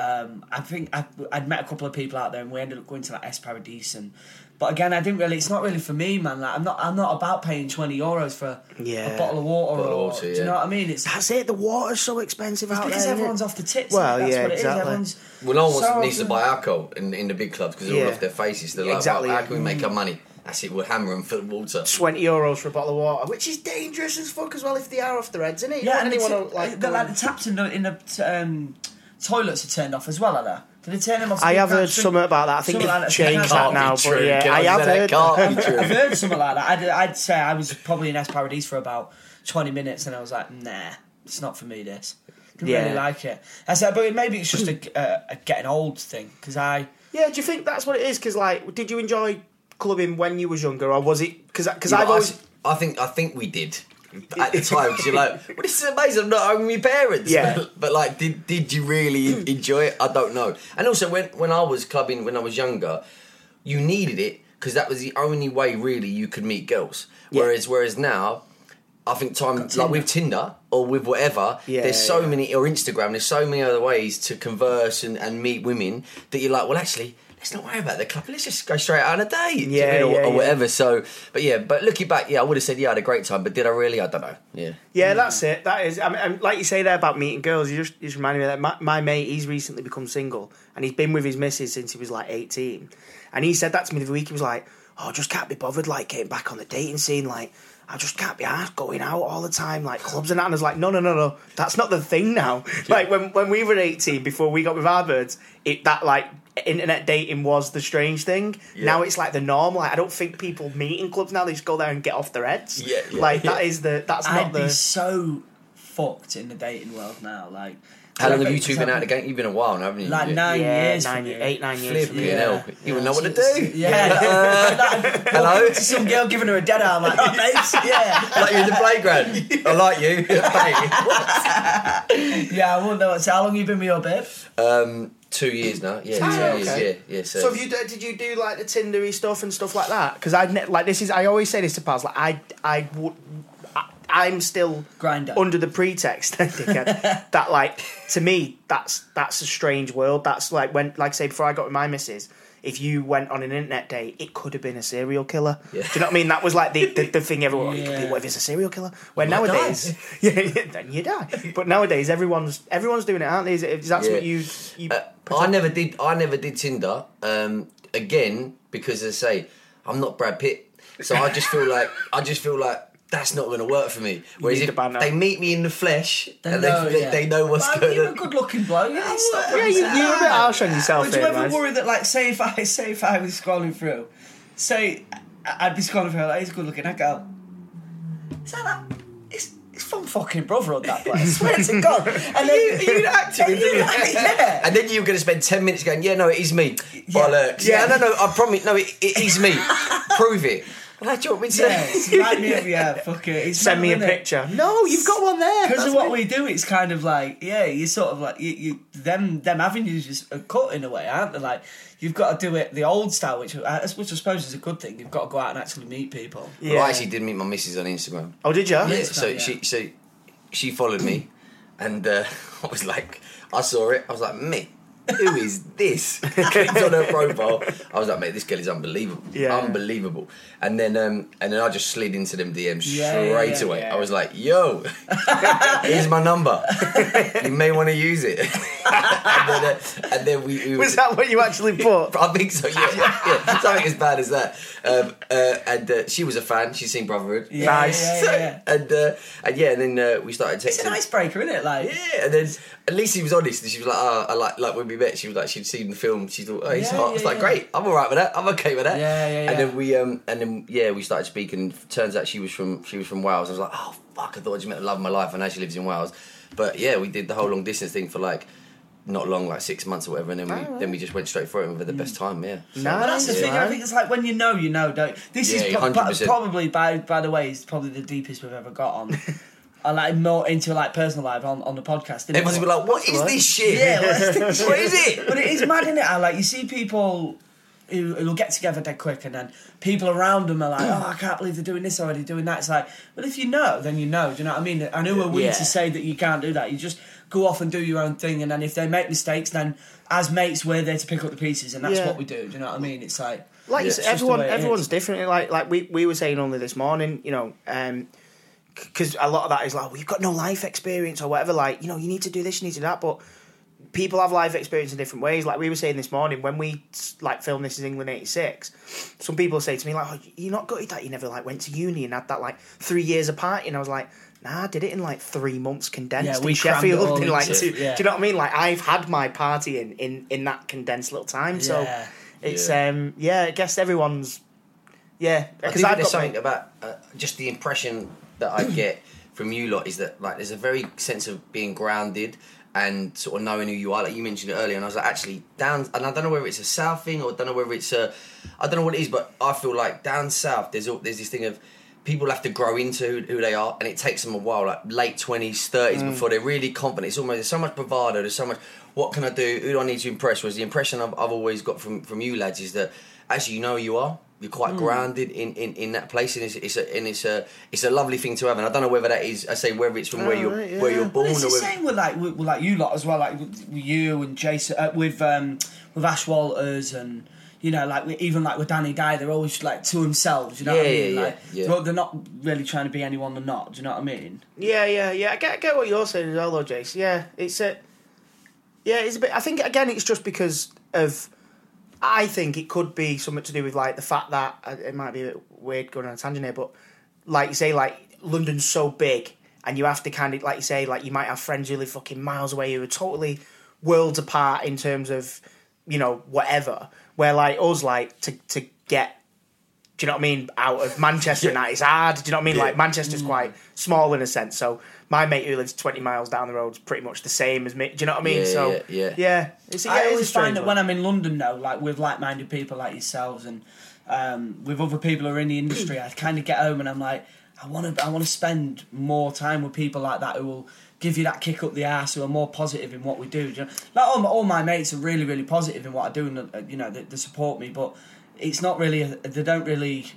I think I'd met a couple of people out there, and we ended up going to like Es Paradis But again, I didn't really. It's not really for me, man. Like, I'm not about paying €20 for a bottle of water. Do you know what I mean? That's it. The water's so expensive out there. Because everyone's off the tits. Well, that's what exactly. It is. Well, no one needs to buy alcohol in the big clubs because they're all off their faces. They're like, well, how can we make our money? That's it. We'll hammer them for the water. €20 for a bottle of water, which is dangerous as fuck as well if they are off their heads, isn't it? Yeah, and the taps in the toilets are turned off as well, are there? Did they turn them off? I have heard something about that. I think they've changed that now. But yeah, I have heard. I've heard something like that. I'd say I was probably in Es Paradis for about 20 minutes, and I was like, nah, it's not for me. This didn't really like it. I said, but maybe it's just a getting old thing. Because do you think that's what it is? Because like, did you enjoy clubbing when you was younger, or was it? Because I think we did. At the time, because you're like, well, this is amazing. I'm not home with my parents. Yeah. But like, did you really enjoy it? I don't know. And also, when I was clubbing when I was younger, you needed it because that was the only way really you could meet girls. Whereas now, I think like with Tinder or with whatever, there's so many, or Instagram, there's so many other ways to converse and meet women that you're like, well, actually, let's not worry about the club. Let's just go straight out on a date, or whatever. So, but looking back, I would have said, I had a great time. But did I really? I don't know. Yeah, that's it. That is. I mean, like you say there about meeting girls, you just reminded me that my mate, he's recently become single, and he's been with his missus since he was like 18, and he said that to me the other week. He was like, "Oh, I just can't be bothered like getting back on the dating scene, like." I just can't be arsed going out all the time, like clubs and that. And I was like, no, that's not the thing now. Like when we were 18, before we got with our birds, that like internet dating was the strange thing. Now it's like the norm. Like I don't think people meet in clubs now. They just go there and get off their heads. That's not the. I'd be so fucked in the dating world now. Like How long have you two been out of the game? You've been a while now, haven't you? Like 9 years. 9 for me. 8-9 years. Flipping hell. You wouldn't know what to do. Yeah. Hello? To some girl giving her a dead arm, like, oh, mates, yeah. Like you're in the playground. I like you. Yeah, I wouldn't know what. So how long have you been with your babe? 2 years now. Yeah, 2 years. Okay. Yeah. So have you, did you do like the Tindery stuff and stuff like that? Because I always say this to pals, like I'm still Grindr. under the pretext dickhead, that like to me that's a strange world. That's like when, like I say, before I got with my missus, if you went on an internet date, it could have been a serial killer. Yeah. Do you know what I mean? That was like the thing everyone. Yeah. What if it's a serial killer? Where nowadays, then you die. But nowadays, everyone's doing it, aren't they? Is that what you I never did Tinder. Again, because as I say, I'm not Brad Pitt, so I just feel like that's not going to work for me. Whereas if they meet me in the flesh and they know what's going on. You're a good-looking bloke. you're a bit harsh on yourself. Would you ever worry that, like, say if I was scrolling through, say I'd be scrolling through, like, he's good looking, I'd go, is that it's from fucking Brotherhood, that place. I swear to God. And then you'd act it, yeah. And then you're going to spend 10 minutes going, yeah, no, it is me. Bollocks. Yeah, no, I promise, no, it is me. Prove it. Well, do you want me to write me up, fuck it. Send me a picture. No, you've got one there. Because of what we do, it's kind of like, you sort of like, them avenues just are cut in a way, aren't they? Like, you've got to do it the old style, which I suppose is a good thing. You've got to go out and actually meet people. Yeah. Well, I actually did meet my missus on Instagram. Oh, did you? Yeah, so she followed me, and I was like, I saw it, I was like, mate, who is this? Clicked on her profile. I was like, mate, this girl is unbelievable. Yeah. Unbelievable. And then I just slid into them DMs straight away. Yeah. I was like, yo, here's my number. You may want to use it. and then we was that what you actually put? I think so, yeah. Something as bad as that. And she was a fan. She's seen Brotherhood. Yeah, nice. Yeah. And then we started texting. It's an icebreaker, isn't it? Like, yeah. And then at least she was honest. And she was like, I like when we met. She was like, she'd seen the film. She thought, oh, he's hot. I was like, great. I'm all right with that. I'm okay with that. Yeah. And then we started speaking. And turns out she was from Wales. I was like, oh fuck! I thought I just met the love of my life, and now she lives in Wales. But yeah, we did the whole long distance thing for like. Not long, like 6 months or whatever, and then we just went straight for it and we had the best time. Yeah. So, but that's the thing. I think it's like when you know, don't. This is probably by the way, it's probably the deepest we've ever got on. I like more into like personal life on the podcast. Everyone's be like, "What is this shit? Yeah, what is it?" But it is mad, isn't it? I like you see people who'll get together dead quick, and then people around them are like, "Oh, I can't believe they're doing this already, doing that." It's like, well, if you know, then you know. Do you know what I mean? And who are we to say that you can't do that? You just go off and do your own thing, and then if they make mistakes, then as mates we're there to pick up the pieces, and that's what we do. Do you know what I mean? It's like you said, everyone's different. Like we were saying only this morning, you know, because a lot of that is like, well, you've got no life experience or whatever. Like, you know, you need to do this, you need to do that, but people have life experience in different ways. Like we were saying this morning when we like filmed This Is England '86, some people say to me like, oh, you're not gutted that you never like went to uni and had that like 3 years apart. And I was like, nah, I did it in like 3 months condensed in Sheffield in like 2. Do you know what I mean? Like I've had my party in that condensed little time. So it's I guess everyone's because I've got something about just the impression that I get from you lot is that like there's a very sense of being grounded and sort of knowing who you are. Like you mentioned it earlier, and I was like, actually down, and I don't know whether it's a South thing or I don't know whether it's I don't know what it is, but I feel like down South there's this thing of people have to grow into who they are, and it takes them a while, like late 20s, 30s, before they're really confident. It's almost, there's so much bravado, there's so much, what can I do, who do I need to impress? Whereas the impression I've always got from you lads is that actually you know who you are. You're quite grounded in that place, and it's a lovely thing to have. And I don't know whether that is, I say, whether it's from where you're born. Well, it's the same with like you lot as well, like with you and Jason, with Ash Walters, and you know, like even like with Danny Dye, they're always like to themselves. You know what I mean? Like they're not really trying to be anyone they're not. Do you know what I mean? Yeah. I get what you're saying as well, though, Jace. Yeah, it's a bit. I think again, it's just because of. I think it could be something to do with like the fact that it might be a bit weird going on a tangent here, but like you say, like London's so big, and you have to kind of like you say, like you might have friends who live fucking miles away who are totally worlds apart in terms of, you know, whatever. Where like us, like to get Do you know what I mean? Out of Manchester and that is hard. Do you know what I mean? Like Manchester's quite small in a sense. So my mate who lives 20 miles down the road is pretty much the same as me. Do you know what I mean? Yeah. I always find that when I'm in London though, like with like-minded people like yourselves and with other people who are in the industry, I kind of get home and I'm like, I want to spend more time with people like that who will give you that kick up the arse, who are more positive in what we do. You know? Like all my mates are really, really positive in what I do, and you know they support me. But it's not really. They don't really.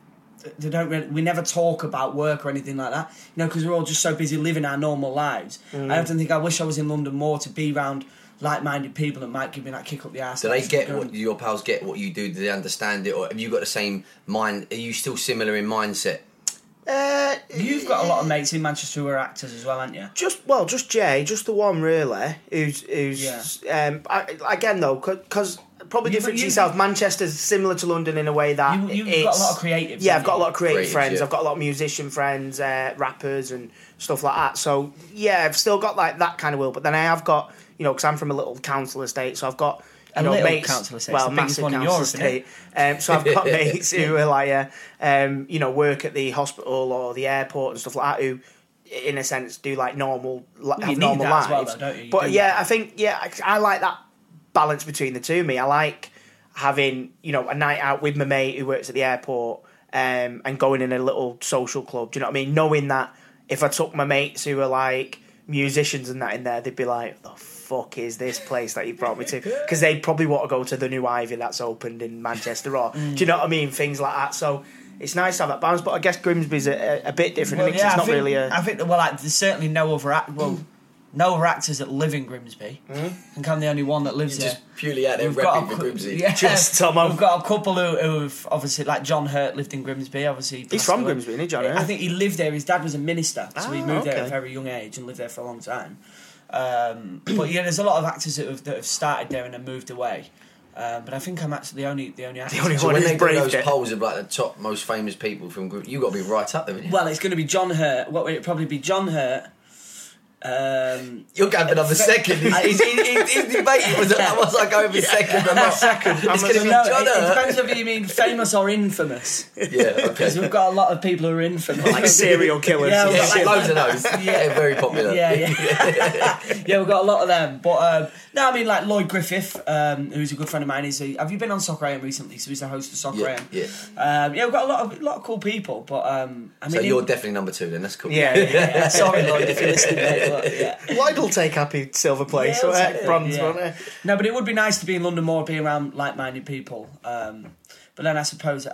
We never talk about work or anything like that. You know, because we're all just so busy living our normal lives. I often think I wish I was in London more to be around like-minded people that might give me that kick up the arse. Do they get what your pals get? What you do? Do they understand it, or have you got the same mind? Are you still similar in mindset? You've got a lot of mates in Manchester who are actors as well, haven't you? Just Jay, just the one really. Who's again though, because probably different to yourself. Manchester's similar to London in a way that you've got a lot of creatives. Yeah, I've got a lot of creative friends. Yeah. I've got a lot of musician friends, rappers and stuff like that. So yeah, I've still got like that kind of will. But then I have got, you know, because I'm from a little council estate, so I've got. Mates, council estate, well, massive council estate. So I've got mates who are like, work at the hospital or the airport and stuff like that. Who, in a sense, do like have normal lives. Well, though, don't you? But I think I like that balance between the two. Me, I like having a night out with my mate who works at the airport and going in a little social club. Do you know what I mean? Knowing that if I took my mates who are like musicians and that in there, they'd be like, the fuck is this place that you brought me to? Because they'd probably want to go to the new Ivy that's opened in Manchester, or do you know what I mean? Things like that. So it's nice to have that balance, but I guess Grimsby's a bit different. Well, it's not really a. I think there's certainly no other actors that live in Grimsby. I think I'm the only one that lives there. Just purely out there repping for Grimsby. Yeah, just Tomo. We've got a couple who've obviously, like John Hurt lived in Grimsby. Obviously, he's from Grimsby, isn't he, John Hurt? I think he lived there. His dad was a minister, so he moved there at a very young age and lived there for a long time. But yeah, there's a lot of actors that have started there and then moved away. But I think I'm actually the only actor. The only so one when who's they do braved those it. polls of like the top most famous people from group, you got to be right up there, haven't you? Well, it's going to be John Hurt. What would it probably be? John Hurt. You're going another second. He's debating. Was I going for second or not? Second. It's going to be John It Hurt. depends whether you mean famous or infamous. Yeah, okay. Because we've got a lot of people who are infamous. Like serial killers. Yeah, Yeah, loads of those. Yeah, very popular. Yeah. Yeah, we've got a lot of them. But no, I mean like Lloyd Griffith, who's a good friend of mine. Have you been on Soccer AM recently? So he's the host of Soccer AM. Yeah. We've got a lot of cool people. But I mean, So you're definitely number 2 then. That's cool. Yeah. Sorry, Lloyd, if you're listening, mate. But, yeah. Lloyd will take happy silver place or bronze, won't he? No, but it would be nice to be in London more, be around like-minded people. But then I suppose,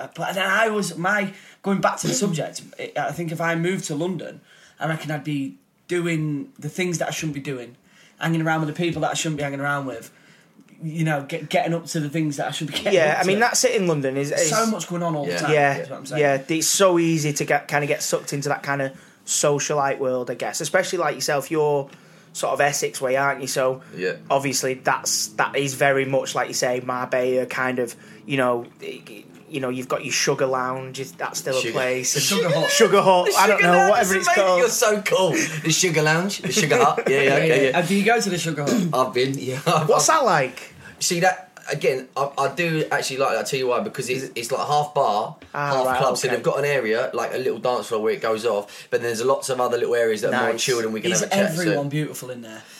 going back to the subject, I think if I moved to London, I reckon I'd be doing the things that I shouldn't be doing, hanging around with the people that I shouldn't be hanging around with. You know, getting up to the things that I should be getting up to. Yeah, I mean, that's it in London. Is so much going on all the time. Yeah, is what I'm saying. yeah. It's so easy to get sucked into that kind of socialite world, I guess. Especially like yourself, you're sort of Essex way, aren't you? So obviously that is very much like you say, Marbella kind of. You know, you've got your Sugar Lounge. That's still a place. Sugar Hut. Sugar Hut. I don't know, whatever it's called. You're so cool. The Sugar Lounge, the Sugar Hut. Yeah. Do you go to the Sugar Hut? I've been. Yeah. What's that like? See that. Again, I do actually like that. I'll tell you why, because it's like half bar, half club. So they've got an area, like a little dance floor where it goes off, but there's lots of other little areas that are more chilled and we can have a chat. Is everyone beautiful in there?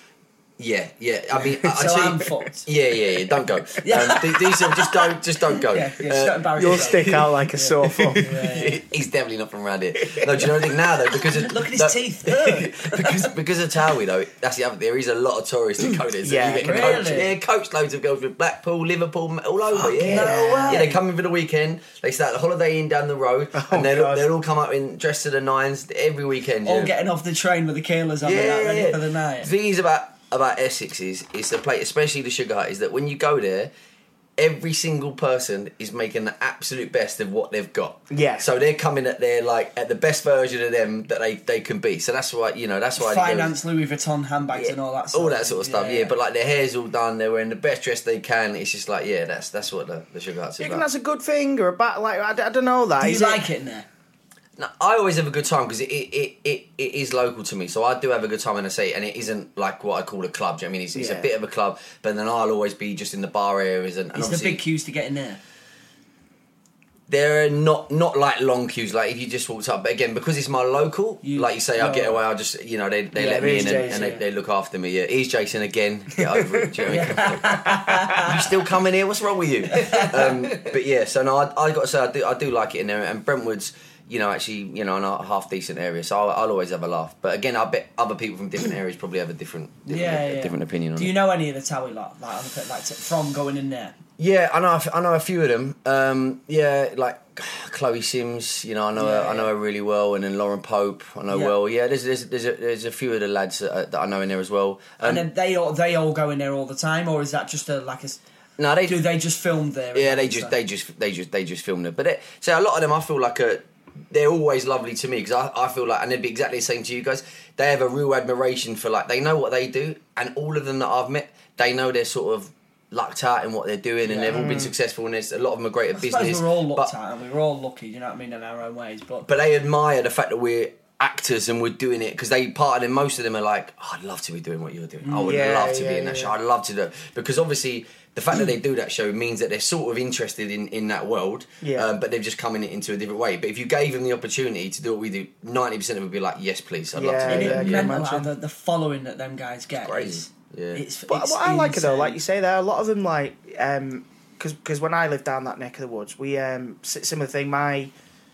Yeah. I mean, so I'm fucked. Yeah. Don't go. These are just don't go. You'll stick out like a sore thumb. He's definitely not from around here. No, do you know anything now though? Because look at his teeth. because of Towie though, that's the other. There is a lot of tourists that go there. So yeah, you get coach loads of girls with Blackpool, Liverpool, all over. Yeah, they come in for the weekend. They start the holiday inn down the road, and they'll all come up in dressed to the nines every weekend. All getting off the train with the keelers on, ready for the night. The thing is about Essex is the place, especially the Sugar Hut, is that when you go there, every single person is making the absolute best of what they've got. Yeah. So they're coming at the best version of them that they can be. So that's why finance Louis Vuitton handbags and all that stuff. All that sort of stuff. Yeah. But like their hair's all done, they're wearing the best dress they can. It's just like that's what the Sugar Hut's about. You think that's a good thing or a bad? Like I don't know that. Do you like it in there? No, I always have a good time because it is local to me, so I do have a good time in a city, and it isn't like what I call a club. Do you know what I mean, it's a bit of a club, but then I'll always be just in the bar areas and it's the big queues to get in there. They're not like long queues. Like if you just walked up, but again because it's my local, like you say, I get away. I just they let me in and they look after me. Yeah, here's Jason again. Get over it. Do you know what I mean? You still coming here? What's wrong with you? But yeah, so no, I got to say I do like it in there, and Brentwood's actually in a half decent area, so I'll always have a laugh. But again, I bet other people from different areas probably have a different opinion on it. Do you know any of the Towie lot from going in there? Yeah, I know a few of them. Like Chloe Sims, I know her really well, and then Lauren Pope, I know well. Yeah, there's a few of the lads that I know in there as well. And then they all go in there all the time, or is that just do they just film there? Yeah, they just film there. But a lot of them, I feel like they're always lovely to me because I feel like, and they'd be exactly the same to you guys. They have a real admiration for they know what they do, and all of them that I've met, they know they're sort of lucked out in what they're doing, and they've all been successful, and a lot of them are great at business. We're all lucked out, and we're all lucky, you know what I mean, in our own ways. But they admire the fact that we're actors and we're doing it because most of them are like, I'd love to be doing what you're doing. I would love to be in that show. I'd love to do it. Because obviously the fact that they do that show means that they're sort of interested in that world, but they've just come in it into a different way. But if you gave them the opportunity to do what we do, 90% of them would be like, yes please, I'd love to do that. The following that them guys get crazy. But what I like it though, like you say there, a lot of them because when I lived down that neck of the woods, we similar thing. My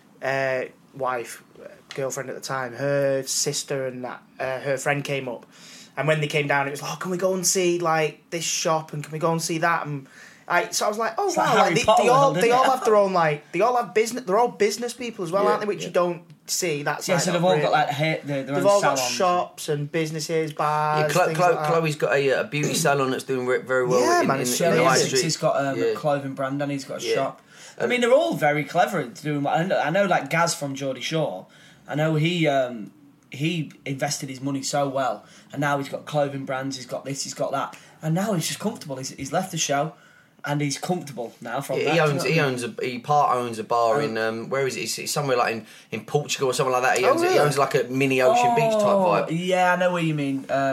wife, girlfriend at the time, her sister and her friend came up, and when they came down, it was like, can we go and see this shop, and can we go and see that? And so I was like, oh wow, they all have their own they all have business. They're all business people as well, aren't they? Which you don't see. That's so they've all got they've all got shops and businesses, bars. Yeah, Chloe's got a beauty salon that's doing very well. Yeah, man, he's got a clothing brand and he's got a shop. I mean, they're all very clever at doing what I know. Like Gaz from Geordie Shore, I know he invested his money so well, and now he's got clothing brands. He's got this, he's got that, and now he's just comfortable. He's left the show. And he's comfortable now from that. He part owns a bar in where is it? It's somewhere in Portugal or something like that. He owns like a mini Ocean Beach type vibe. Yeah, I know what you mean. I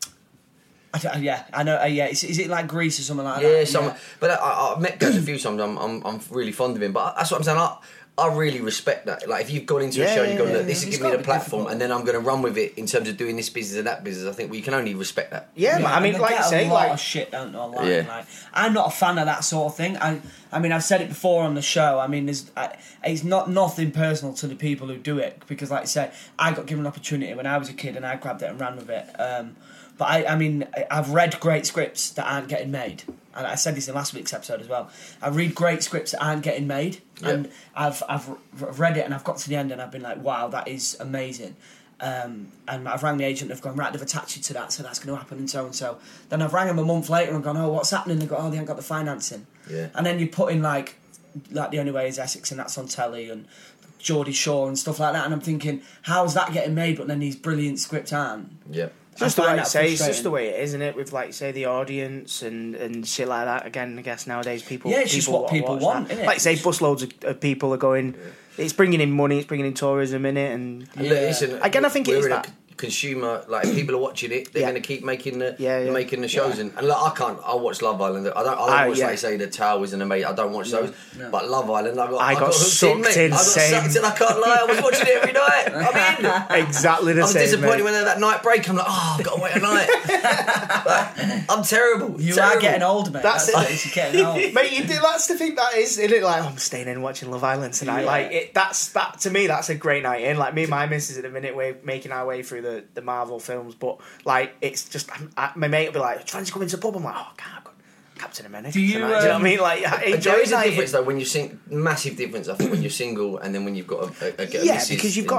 know. Is it like Greece or something like that? Yeah, But I've met Gaz a few times. I'm really fond of him. But that's what I'm saying. I really respect that. Like, if you've gone into a show and you've gone, look, this is giving me the platform, and then I'm going to run with it in terms of doing this business and that business, I think we can only respect that. Yeah, man. I mean, like you say, a lot of shit, don't know, online. Yeah. I'm not a fan of that sort of thing. I mean, I've said it before on the show. I mean, it's not nothing personal to the people who do it, because, like I say, I got given an opportunity when I was a kid and I grabbed it and ran with it. But I mean, I've read great scripts that aren't getting made. And I said this in last week's episode as well. I read great scripts that aren't getting made, and I've read it and I've got to the end and I've been like, wow, that is amazing. And I've rang the agent and they've gone, right, they've attached you to that, so that's going to happen and so and so. Then I've rang them a month later and gone, oh, what's happening? They go, oh, they haven't got the financing. Yeah. And then you put in like The Only Way Is Essex, and that's on telly, and Geordie Shore and stuff like that. And I'm thinking, how's that getting made? But then these brilliant scripts aren't. Yeah. Just the way you say, it's just the way it is, isn't it? With, like, say, the audience and shit like that. Again, I guess nowadays people... Yeah, it's just what people want, isn't it? Like, say, busloads of people are going... Yeah. It's bringing in money, it's bringing in tourism, innit? And listen, again, I think it is that... Consumer, like, if people are watching it, they're going to keep making the shows. And like, I watch Love Island. I don't watch, like, say, The Towers and the Mate. I don't watch those. No. But Love Island, I got sucked in. I can't lie. I was watching it every night. I'm in. Exactly the same. I'm disappointed when they're that night break. I'm like, I've got to wait a night. Like, I'm terrible. You are getting old, mate. That's it. You're getting old. Mate, you do. That's the thing. That is, isn't it? Like, I'm staying in watching Love Island tonight. Like, that to me, that's a great night in. Like, me and my missus at the minute, we're making our way through the Marvel films, but like, it's just my mate will be like, trying to come into the pub. I'm like, oh God, Captain America. Do you know what I mean? Like, there is a difference though when you sing. Massive difference, I think, when you're single and then when you've got a missus, because you've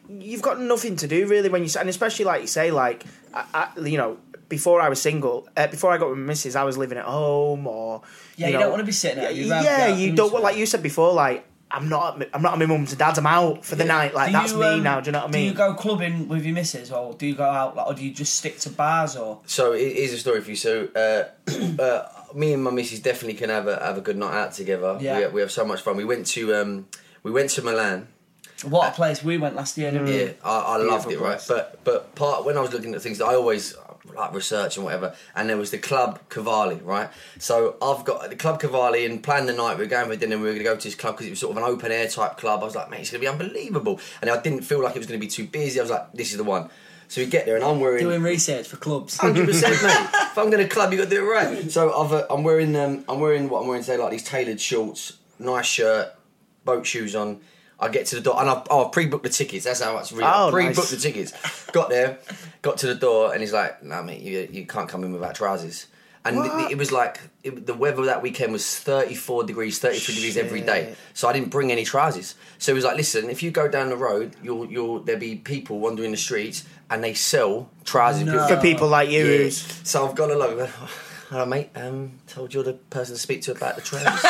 got nothing to do really when you, and especially like you say, like you know, before I was single, before I got with my missus, I was living at home, or you don't want to be sitting at you don't, like you said before, like. I'm not at my mum's and dad's. I'm out for the night. Like, that's me now. Do you know what I mean? Do you go clubbing with your missus, or do you go out, or do you just stick to bars? Or so here's a story for you. So me and my missus definitely can have a good night out together. Yeah. We have so much fun. We went to Milan. What a place! We went last year, didn't we? Yeah, I loved it. Right, but part when I was looking at things, I always like research and whatever, and there was the Club Cavalli, right? So I've got the Club Cavalli and planned the night. We were going for dinner and we were going to go to this club because it was sort of an open air type club. I was like, mate, it's going to be unbelievable. And I didn't feel like it was going to be too busy. I was like, this is the one. So we get there and I'm wearing... Doing research for clubs. 100%, mate. If I'm going to club, you've got to do it right. So I'm wearing what I'm wearing today, like these tailored shorts, nice shirt, boat shoes on. I get to the door and I pre-booked the tickets. That's how much I pre-booked the tickets. Got there, got to the door, and he's like, "No, mate, you can't come in without trousers." And it was like the weather that weekend was 34 degrees, 33 degrees every day. So I didn't bring any trousers. So he was like, "Listen, if you go down the road, there'll be people wandering the streets, and they sell trousers for people like you." Yeah. So I've got a look. Hello, mate. Told you're the person to speak to about the trousers.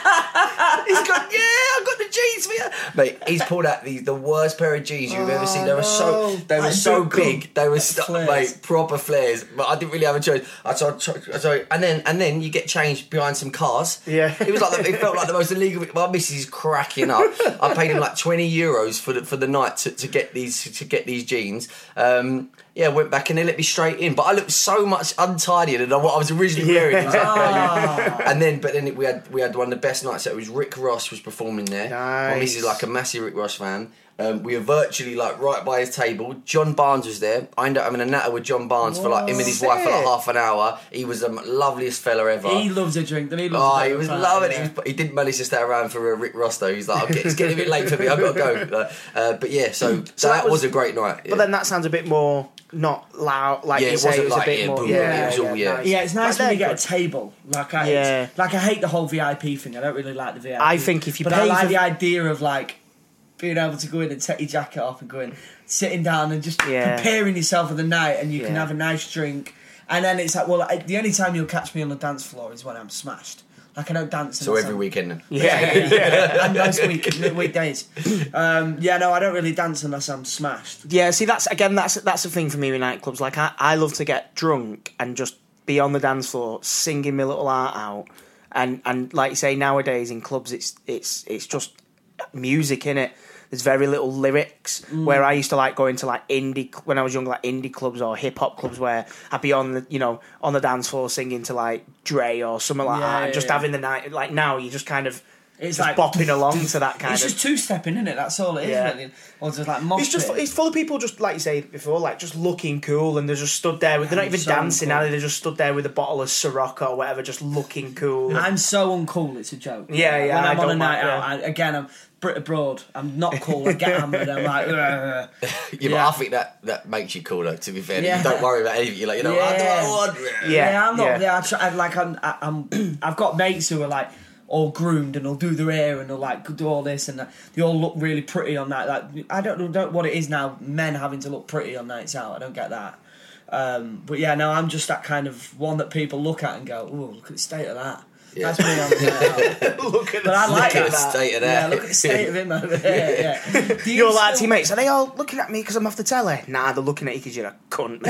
He's gone, yeah, I've got the jeans for you. Mate, he's pulled out the worst pair of jeans you've ever seen. They were so big. They were mate, proper flares. But I didn't really have a choice. Sorry. And then you get changed behind some cars. Yeah. It was like it felt like the most illegal. My missus is cracking up. I paid him like €20 for the night to get these jeans. Went back and they let me straight in. But I looked so much untidier than what I was originally wearing. It was like, but then we had one of the best nights. It was Rick Ross was performing there. Nice. My missus is like a massive Rick Ross fan. We were virtually like right by his table. John Barnes was there. I ended up having a natter with John Barnes for like him and his wife for like half an hour. He was the loveliest fella ever. He loves a drink, doesn't he? He was loving it. He didn't manage to stay around for Rick Ross though. He's like, it's getting a bit late for me. I've got to go. But yeah, so that was a great night. But then that sounds a bit more not loud, like you say. It was a bit more. Yeah, it's nice when you get a table. Like I hate the whole VIP thing. I don't really like the VIP. I think if you but pay I like for the idea of like being able to go in and take your jacket off and go in, sitting down and just preparing yourself for the night, and you can have a nice drink. And then it's like, well, the only time you'll catch me on the dance floor is when I'm smashed. Like I don't dance. So every weekend then? Yeah. And most weekdays. I don't really dance unless I'm smashed. Yeah, see, that's the thing for me with nightclubs. Like I love to get drunk and just be on the dance floor singing my little heart out. And like you say, nowadays in clubs, it's just music, innit? There's very little lyrics. Where I used to like going to like when I was younger, like indie clubs or hip hop clubs where I'd be on the dance floor singing to like Dre or something like that, and just having the night. Like now, you just kind of just like bopping along to that kind of. It's just two-stepping, isn't it? That's all it is, really. Or just like mosh pit. It's full of people just like you say before, like just looking cool, and they're just stood there. They're not even dancing, are they? They're just stood there with a bottle of Sirocco or whatever, just looking cool. I'm so uncool. It's a joke. Yeah. When I'm on a night out, I'm Brit abroad. I'm not cool. I get hammered. I'm like, but I think that makes you cooler. To be fair, you don't worry about anything. You're like, I want. I'm not. I've got mates who are like all groomed and they'll do their hair and they'll like do all this and they all look really pretty on night. Like I don't know what it is now. Men having to look pretty on nights out. I don't get that. I'm just that kind of one that people look at and go, "Oh, look at the state of that." Yeah. That's me on the look at the state of that. Yeah, look at the state of him over there. Yeah. Your lads, teammates, are they all looking at me because I'm off the telly? Nah, they're looking at you because you're a cunt,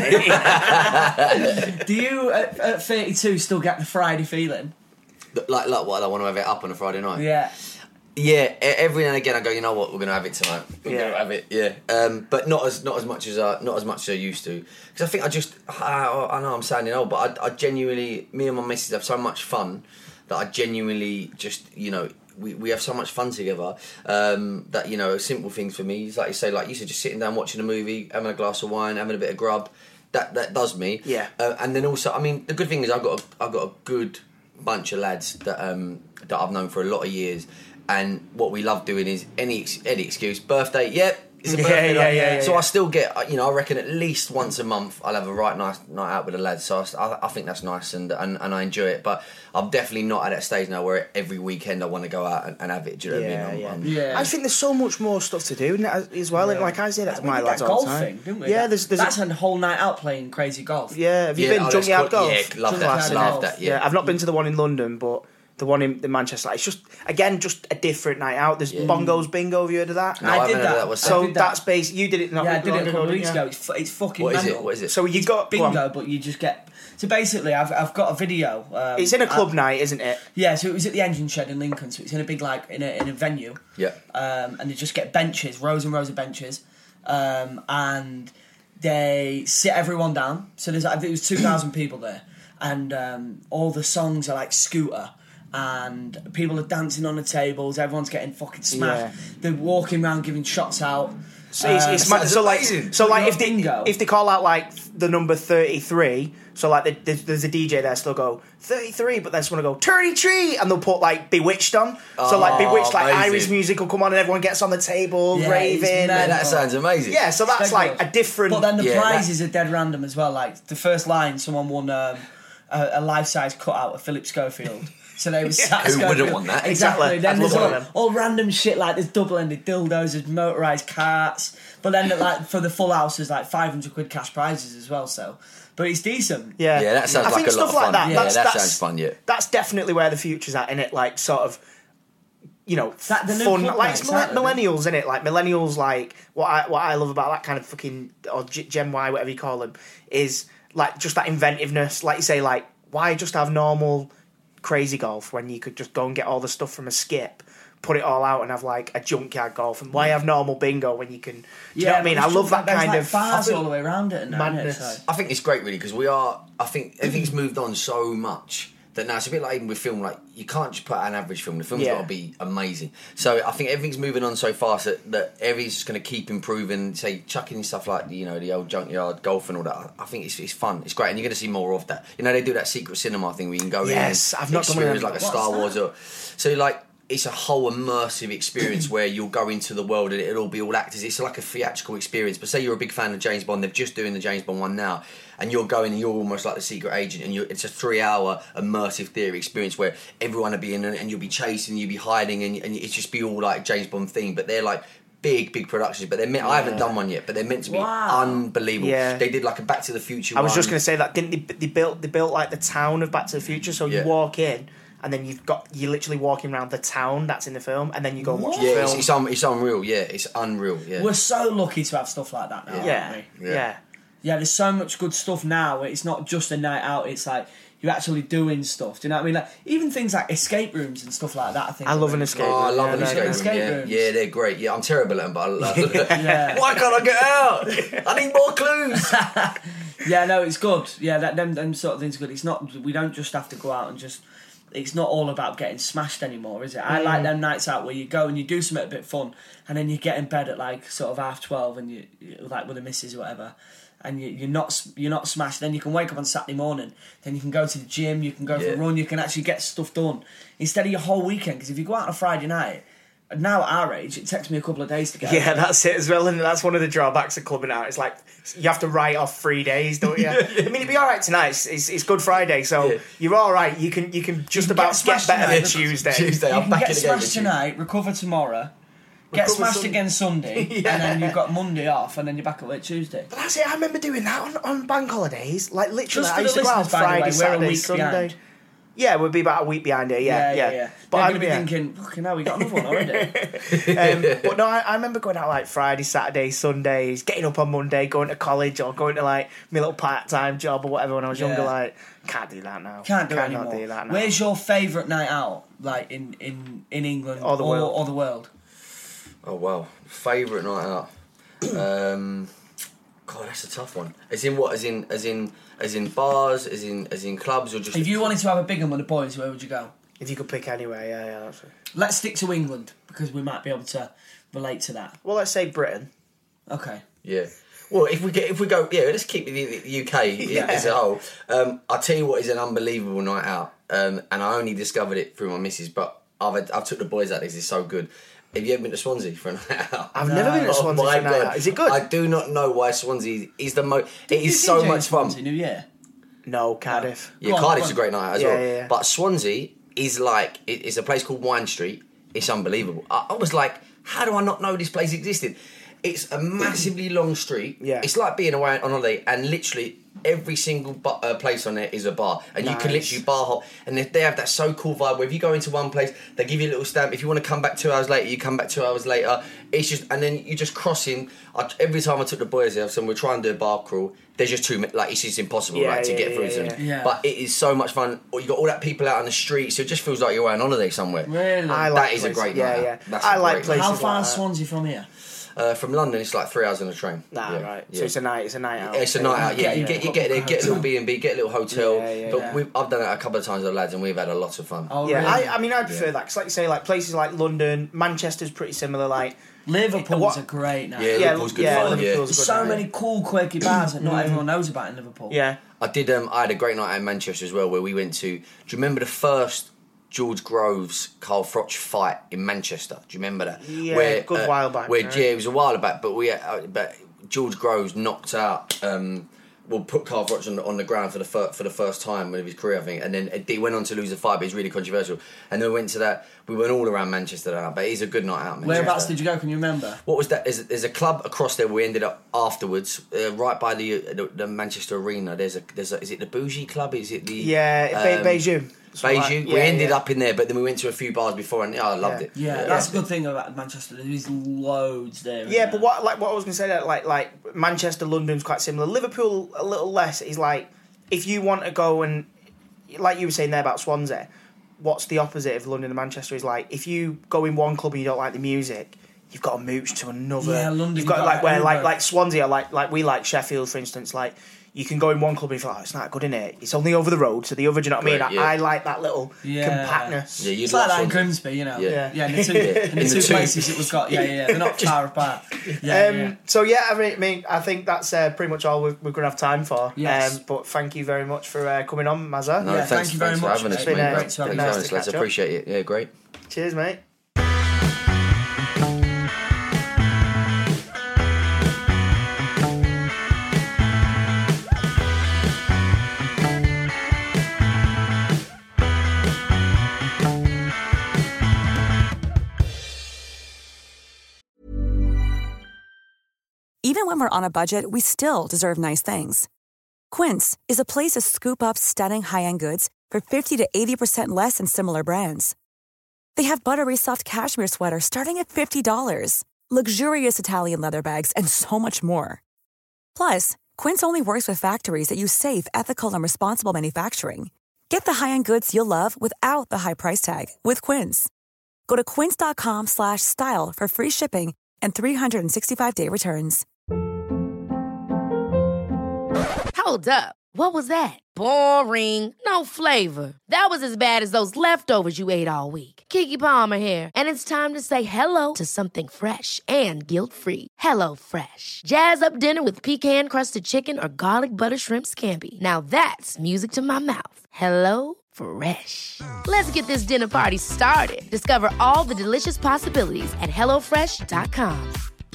mate. Do you, at 32, still get the Friday feeling? Like what? I want to have it up on a Friday night? Yeah. Yeah, every now and again I go, you know what, we're going to have it tonight. We're going to have it, but not as much as I used to. Because I think I know I'm sounding old, but I genuinely, me and my missus have so much fun that I genuinely just, we have so much fun together that, simple things for me, like you say, like you said, just sitting down watching a movie, having a glass of wine, having a bit of grub, that does me. Yeah. And then also, I mean, the good thing is I've got a good bunch of lads that I've known for a lot of years. And what we love doing is any excuse. Birthday, it's a birthday night. So I still get, I reckon at least once a month I'll have a right nice night out with the lads. So I think that's nice and I enjoy it. But I'm definitely not at that stage now where every weekend I want to go out and have it. Do you know what I mean? I think there's so much more stuff to do as well. And like I say, that's my lads all the time. Didn't we? Yeah, that's a whole night out playing crazy golf. Yeah, have you been Junkyard Golf? Yeah, love that. Yeah, I've not been to the one in London, but the one in Manchester, it's just a different night out. There's Bongos Bingo. Have you heard of that? No, I did that. So that's based. You did it. I did it a couple of weeks ago. It's fucking mental. What is it? So you got bingo, but you just get. So basically, I've got a video. It's in a club night, isn't it? Yeah. So it was at the Engine Shed in Lincoln. So it's in a big in a venue. Yeah. And they just get benches, rows and rows of benches, and they sit everyone down. So I think it was 2,000 people there, and all the songs are like Scooter. And people are dancing on the tables. Everyone's getting fucking smashed. Yeah. They're walking around giving shots out. So if they call out like the number 33, so like there's a DJ there still go 33, but then someone will go 33, and they'll put like Bewitched on. So like Bewitched, like amazing. Irish music will come on, and everyone gets on the table raving. That sounds amazing. Yeah, so that's like a different. But then the prizes are dead random as well. Like the first line, someone won a life-size cutout of Philip Schofield. So they were sat. Who wouldn't want that? Exactly. Then there's all random shit like there's double-ended dildos, there's motorised carts. But then like for the full house, there's like 500 quid cash prizes as well. So, but it's decent. Yeah, that sounds like a lot of fun. That sounds fun. Yeah, that's definitely where the future's at, innit? Like sort of, you know, fun. Like it's millennials, innit? Like millennials, like what I love about that kind of fucking or Gen Y, whatever you call them, is like just that inventiveness. Like you say, like why just have normal crazy golf when you could just go and get all the stuff from a skip, put it all out and have like a junkyard golf, and why have normal bingo when you can do you know what I mean? I love that kind of bars all the way around it and madness. I think it's great really because I think everything's moved on so much that now it's a bit like even with film, like you can't just put out an average film. The film's got to be amazing. So I think everything's moving on so fast that everything's just going to keep improving. Say chucking in stuff like the old junkyard golf and all that. I think it's fun. It's great, and you're going to see more of that. You know they do that secret cinema thing where you can go in. Yes, I've not done it. Like a Star Wars or so like. It's a whole immersive experience where you'll go into the world and it'll all be all actors. It's like a theatrical experience. But say you're a big fan of James Bond, they're just doing the James Bond one now, and you're going and you're almost like the secret agent, and it's a 3-hour immersive theatre experience where everyone will be in and you'll be chasing, you'll be hiding, and it's just be all like James Bond theme. But they're like big productions. But I haven't done one yet, but they're meant to be unbelievable. Yeah. They did like a Back to the Future. I was just going to say that didn't they built like the town of Back to the Future, so you walk in. And then you're literally walking around the town that's in the film, and then you go and watch the film. It's unreal. Yeah, it's unreal. Yeah, we're so lucky to have stuff like that now. Yeah. There's so much good stuff now. It's not just a night out. It's like you're actually doing stuff. Do you know what I mean? Like even things like escape rooms and stuff like that. I think I love an escape room. I love an escape room. Yeah, they're great. Yeah, I'm terrible at them, but I love them. Why can't I get out? I need more clues. Yeah, no, it's good. Yeah, them sort of things are good. It's not. We don't just have to go out and just. It's not all about getting smashed anymore, is it? I like them nights out where you go and you do something a bit fun, and then you get in bed at like sort of 12:30, and you like with the missus or whatever, and you're not smashed. Then you can wake up on Saturday morning, then you can go to the gym, you can go for a run, you can actually get stuff done instead of your whole weekend. Because if you go out on a Friday night. Now at our age, it takes me a couple of days to get. Yeah, that's it as well, and that's one of the drawbacks of clubbing out. It's like you have to write off 3 days, don't you? I mean, it'd be all right tonight. It's Good Friday, so you're all right. You can just about get better than Tuesday. You can get smashed tonight, recover tomorrow, get smashed again Sunday, and then you've got Monday off, and then you're back at work Tuesday. But that's it. I remember doing that on bank holidays. Like literally, I used to go out Friday, Saturday, Sunday. Yeah, we'd be about a week behind it. Yeah. But I'm going to be thinking, fucking hell, we got another one already. But no, I remember going out like Friday, Saturday, Sundays, getting up on Monday, going to college or going to like my little part-time job or whatever when I was younger. Like, can't do that now. Can't do it anymore. Where's your favourite night out, like in England or the world? Oh wow, favourite night out. God, that's a tough one. As in what? As in bars? As in clubs? Or just? If you wanted to have a big one with the boys, where would you go? If you could pick anywhere, yeah, that's it. Let's stick to England because we might be able to relate to that. Well, let's say Britain. Okay. Yeah. Well, if we go, let's keep the UK as a whole. I'll tell you what is an unbelievable night out, and I only discovered it through my missus, but I've took the boys out. This is so good. Have you ever been to Swansea for a night out? I've never been to Swansea for a night out. Is it good? I do not know why Swansea is the most. It is so much fun. Swansea New Year? No, Cardiff. Yeah, Cardiff's a great night out as well. Yeah. But Swansea is like, it's a place called Wine Street. It's unbelievable. I was like, how do I not know this place existed? It's a massively long street. Yeah. It's like being away on holiday, and literally every single place on there is a bar, and you can literally bar hop. And they have that so cool vibe where if you go into one place, they give you a little stamp. If you want to come back 2 hours later, you come back 2 hours later. It's just, and then you're just crossing. Every time I took the boys there, so we're trying to do a bar crawl. There's just too many, like it's just impossible, to get through to them. Yeah. But it is so much fun. Or you got all that people out on the street, so it just feels like you're on holiday somewhere. Really, that is a great night. I like places. How far is Swansea from here? From London, it's like 3 hours on a train. Nah, right. So it's a night out. It's a night out. Yeah, you get there, get a little B&B, get a little hotel. I've done it a couple of times with the lads, and we've had a lot of fun. Oh, yeah. Really? I mean, I prefer that because, like you say, like places like London, Manchester's pretty similar. Like Liverpool's a great night. Yeah, Liverpool's good fun. There's so many cool, quirky bars that not everyone knows about in Liverpool. Yeah, I did. I had a great night in Manchester as well, where we went to. Do you remember the first George Groves Carl Froch fight in Manchester? Do you remember that? Yeah, a good while back. Yeah, it was a while back, but George Groves knocked out. Put Carl Froch on the ground for the first time of his career, I think, and then he went on to lose the fight, but it's really controversial. And then we went to that. We went all around Manchester that night, but it's a good night out. Manchester. Whereabouts did you go? Can you remember? What was that? There's a club across there where we ended up afterwards, right by the Manchester Arena. There's a. Is it the Bougie Club? Is it the Beijing? Beijing. We ended up in there, but then we went to a few bars before, and I loved it. Yeah, that's a good thing about Manchester. There's loads there. Yeah, but what I was going to say that like Manchester, London's quite similar. Liverpool a little less. Is like if you want to go and like you were saying there about Swansea. What's the opposite of London and Manchester is like if you go in one club and you don't like the music, you've got to mooch to another. Yeah, London. You've got like where like Swansea, like we like Sheffield, for instance. Like you can go in one club and feel like it's not good in it. It's only over the road to the other. Do you know what I mean? I like that little compactness. Yeah, it's like that in Grimsby, you know. Yeah. In the two places it was got. Yeah. They're not far apart. So I mean, I think that's pretty much all we're going to have time for. Yes. But thank you very much for coming on, Mazza. No, thank you very much for having us. It's been great to have us, lads. Appreciate it. Yeah, great. Cheers, mate. Even when we're on a budget, we still deserve nice things. Quince is a place to scoop up stunning high-end goods for 50 to 80% less than similar brands. They have buttery soft cashmere sweaters starting at $50, luxurious Italian leather bags, and so much more. Plus, Quince only works with factories that use safe, ethical, and responsible manufacturing. Get the high-end goods you'll love without the high price tag with Quince. Go to quince.com/style for free shipping and 365-day returns. Hold up. What was that? Boring. No flavor. That was as bad as those leftovers you ate all week. Keke Palmer here, and it's time to say hello to something fresh and guilt-free. Hello Fresh. Jazz up dinner with pecan-crusted chicken or garlic butter shrimp scampi. Now that's music to my mouth. Hello Fresh. Let's get this dinner party started. Discover all the delicious possibilities at HelloFresh.com.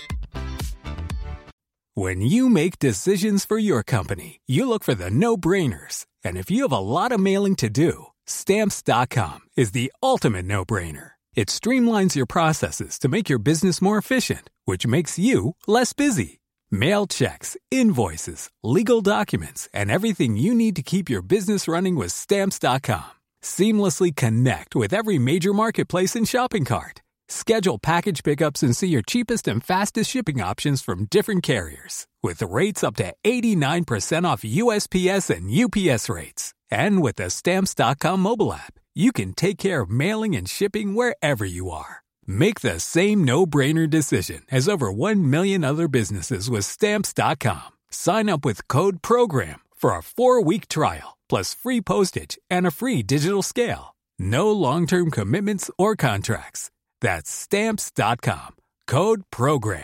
When you make decisions for your company, you look for the no-brainers. And if you have a lot of mailing to do, Stamps.com is the ultimate no-brainer. It streamlines your processes to make your business more efficient, which makes you less busy. Mail checks, invoices, legal documents, and everything you need to keep your business running with Stamps.com. Seamlessly connect with every major marketplace and shopping cart. Schedule package pickups and see your cheapest and fastest shipping options from different carriers. With rates up to 89% off USPS and UPS rates. And with the Stamps.com mobile app, you can take care of mailing and shipping wherever you are. Make the same no-brainer decision as over 1 million other businesses with Stamps.com. Sign up with code PROGRAM for a 4-week trial, plus free postage and a free digital scale. No long-term commitments or contracts. That's Stamps.com. Code PROGRAM.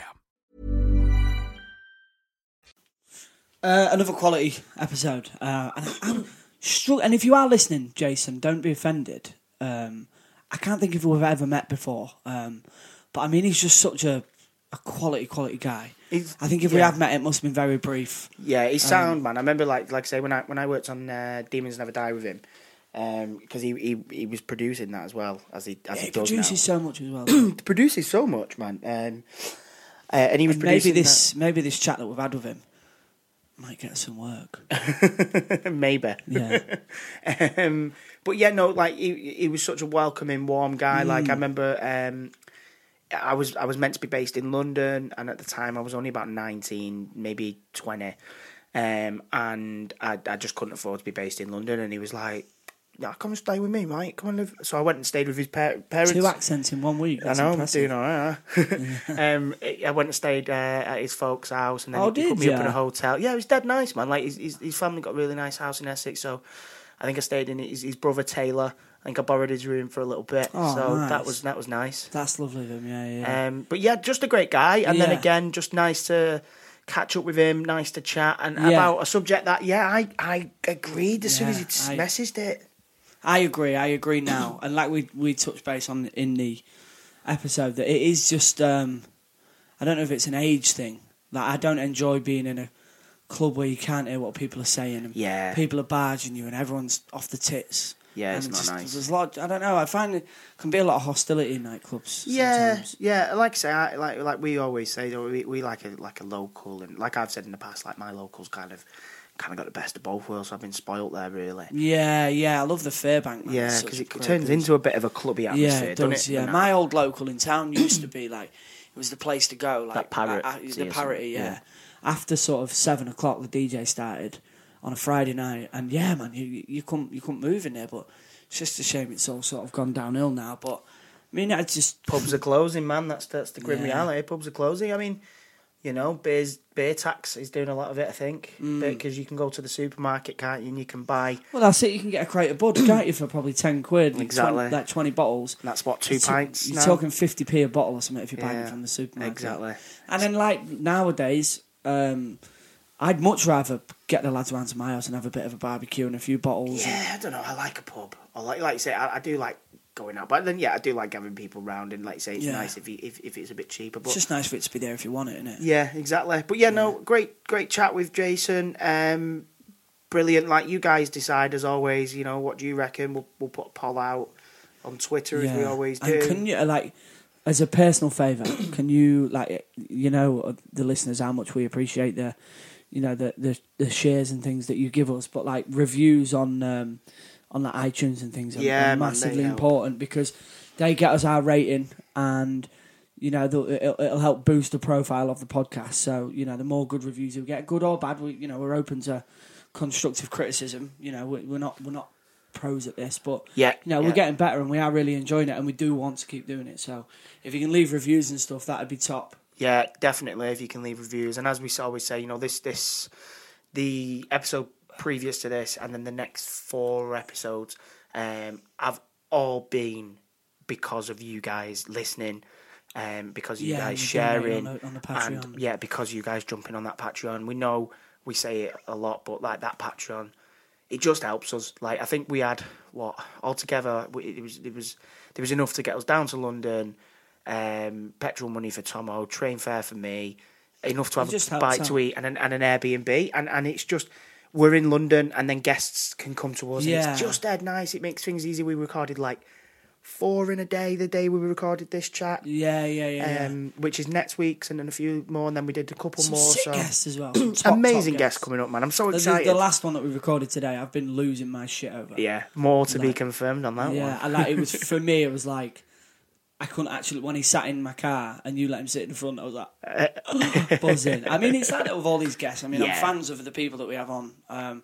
Another quality episode. And I'm struggling. And if you are listening, Jason, don't be offended. I can't think if we've ever met before. But I mean, he's just such a quality guy. I think if we have met, it must have been very brief. Yeah, he's sound, man. I remember, like I say, when I worked on Demons Never Die with him, because he was producing that as well as he does now. He produces so much as well. He produces so much, man. And he was producing maybe this chat that we've had with him might get some work. Maybe. Yeah. But yeah, no, like he was such a welcoming, warm guy. Like I remember, I was meant to be based in London, and at the time I was only about 19, maybe 20, and I just couldn't afford to be based in London. And he was like, "Yeah, come and stay with me, mate. Come and live." So I went and stayed with his parents. 2 accents in 1 week. That's I know, impressive. I'm doing all right. I went and stayed at his folks' house, and then he put me up in a hotel. Yeah, it was dead nice, man. Like his family got a really nice house in Essex, so I think I stayed in his brother Taylor. I think I borrowed his room for a little bit, so nice. that was nice. That's lovely of him, yeah. But yeah, just a great guy, and then again, just nice to catch up with him, nice to chat, and about a subject that I agreed as soon as he messaged it. I agree now, and like we touched base on in the episode, that it is just I don't know if it's an age thing. Like, I don't enjoy being in a club where you can't hear what people are saying, and people are barging you, and everyone's off the tits. Yeah, it's not nice. There's a lot. I don't know. I find it can be a lot of hostility in nightclubs. Yeah, sometimes. yeah. Like I say, like we always say, we like a local, and like I've said in the past, like my local's kind of got the best of both worlds. So I've been spoilt there, really. Yeah. I love the Fairbank. Man. Yeah, because it turns into a bit of a clubby atmosphere, it doesn't does, it? Yeah, my old local in town used to be like, it was the place to go. Like that Parrot, the Parrot. Yeah. After sort of 7 o'clock, the DJ started on a Friday night, and yeah, man, you couldn't move in there, but. It's just a shame it's all sort of gone downhill now, but I mean, I just pubs are closing, man. That's the grim reality. Pubs are closing. I mean, you know, beer tax is doing a lot of it. I think because you can go to the supermarket, can't you? And you can buy. Well, that's it. You can get a crate of bud, can't you, for probably £10? Exactly, 20 bottles. And that's what 2 pints. You're talking 50p a bottle or something if you're buying it from the supermarket. Exactly. And then like nowadays. I'd much rather get the lads around to my house and have a bit of a barbecue and a few bottles. Yeah, I don't know. I like a pub. I like you say, I do like going out. But then, I do like having people round, and like you say, it's nice if it's a bit cheaper. But it's just nice for it to be there if you want it, isn't it? Yeah, exactly. But no, great chat with Jason. Brilliant. Like, you guys decide as always. You know, what do you reckon? We'll put a poll out on Twitter as we always do. And can you as a personal favour, can you the listeners how much we appreciate the shares and things that you give us, but like reviews on the iTunes and things are massively important because they get us our rating, and it'll help boost the profile of the podcast. So the more good reviews we get, good or bad, we're open to constructive criticism. We're not pros at this, but we're getting better, and we are really enjoying it, and we do want to keep doing it. So if you can leave reviews and stuff, that'd be top. Yeah, definitely. If you can leave reviews, and as we always say, the episode previous to this, and then the next 4 episodes, have all been because of you guys listening, because of you guys sharing, on the Patreon. And because you guys jumping on that Patreon. We know we say it a lot, but like that Patreon, it just helps us. Like, I think we had altogether, it was enough to get us down to London. Petrol money for Tomo, train fare for me, enough to have a bite to eat and an Airbnb, and it's just we're in London and then guests can come to us. And it's just dead nice. It makes things easy. We recorded like 4 in a day the day we recorded this chat. Which is next week's, and then a few more, and then we did a couple Some more. Sick guests as well. Amazing guests coming up, man. I'm so excited. The last one that we recorded today, I've been losing my shit over. Yeah, more to be confirmed on that one. Yeah, and it was for me. It was like. I couldn't actually, when he sat in my car and you let him sit in the front, I was like, buzzing. I mean, it's like that with all these guests. I mean, I'm fans of the people that we have on.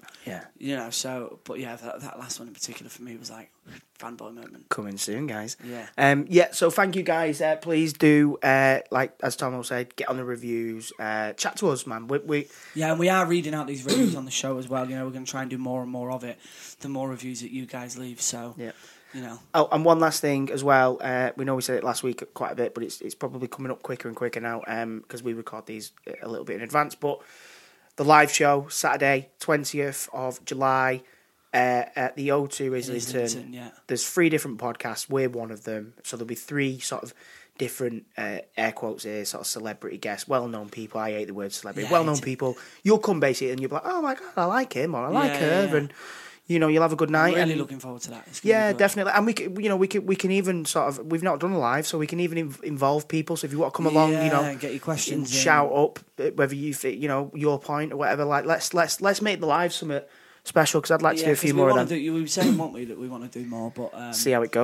So, but that last one in particular for me was like, fanboy moment. Coming soon, guys. Yeah. So thank you, guys. Please do, like as Tomo said, get on the reviews. Chat to us, man. And we are reading out these reviews on the show as well. We're going to try and do more and more of it, the more reviews that you guys leave. So, Oh, and one last thing as well. We know we said it last week quite a bit, but it's probably coming up quicker and quicker now because we record these a little bit in advance. But the live show, Saturday, 20th of July, at the O2 Islington. There's 3 different podcasts. We're one of them. So there'll be 3 sort of different, air quotes here, sort of celebrity guests, well-known people. I hate the word celebrity. Well-known people. You'll come basically and you'll be like, oh my God, I like him or I like her. And you'll have a good night. I'm really looking forward to that. Definitely. And we can even sort of, we've not done a live, so we can even involve people. So if you want to come along, get your questions, shout up whether you fit, your point or whatever. Like let's make the live something special because I'd like to do a few more of them. We were saying, weren't we, that we want to do more, but see how it goes.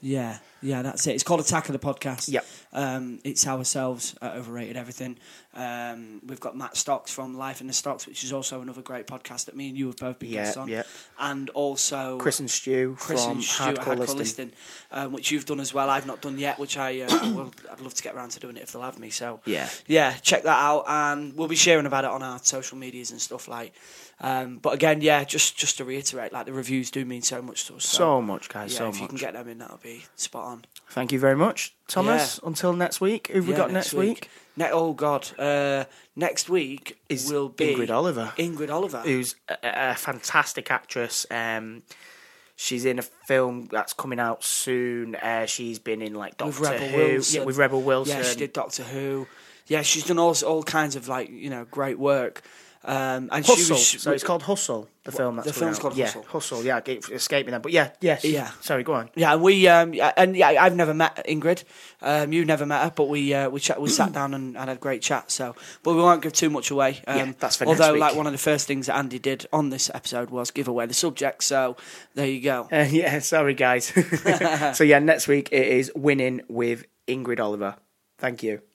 Yeah, that's it. It's called Attack of the Podcast. Yep. It's ourselves at Overrated Everything. We've got Matt Stocks from Life in the Stocks, which is also another great podcast that me and you have both been guests on. Yeah. And also Chris and Stu from Hardcore Listing, which you've done as well. I've not done yet, which I'd love to get around to doing it if they'll have me. So yeah, check that out, and we'll be sharing about it on our social medias and stuff like. But again, just to reiterate, like the reviews do mean so much to us. So much, guys. Yeah, so if much. you can get them in, that'll be spot on. Thank you very much, Thomas. Yeah. Until next week. Who've we got next week? Oh God! Next week will be Ingrid Oliver. Ingrid Oliver, who's a fantastic actress. She's in a film that's coming out soon. She's been in like Doctor Who. Yeah, with Rebel Wilson. Yeah, she did Doctor Who. Yeah, she's done all kinds of great work. And Hustle. So it's called Hustle. The film that's the film's called Hustle. Yeah, Hustle. Yeah, escaping that. But yes. Sorry, go on. Yeah, we I've never met Ingrid. You've never met her, but we sat down and had a great chat. So, but we won't give too much away. That's for although next week. like one of the first things that Andy did on this episode was give away the subject. So there you go. Sorry guys. So next week it is Winning with Ingrid Oliver. Thank you.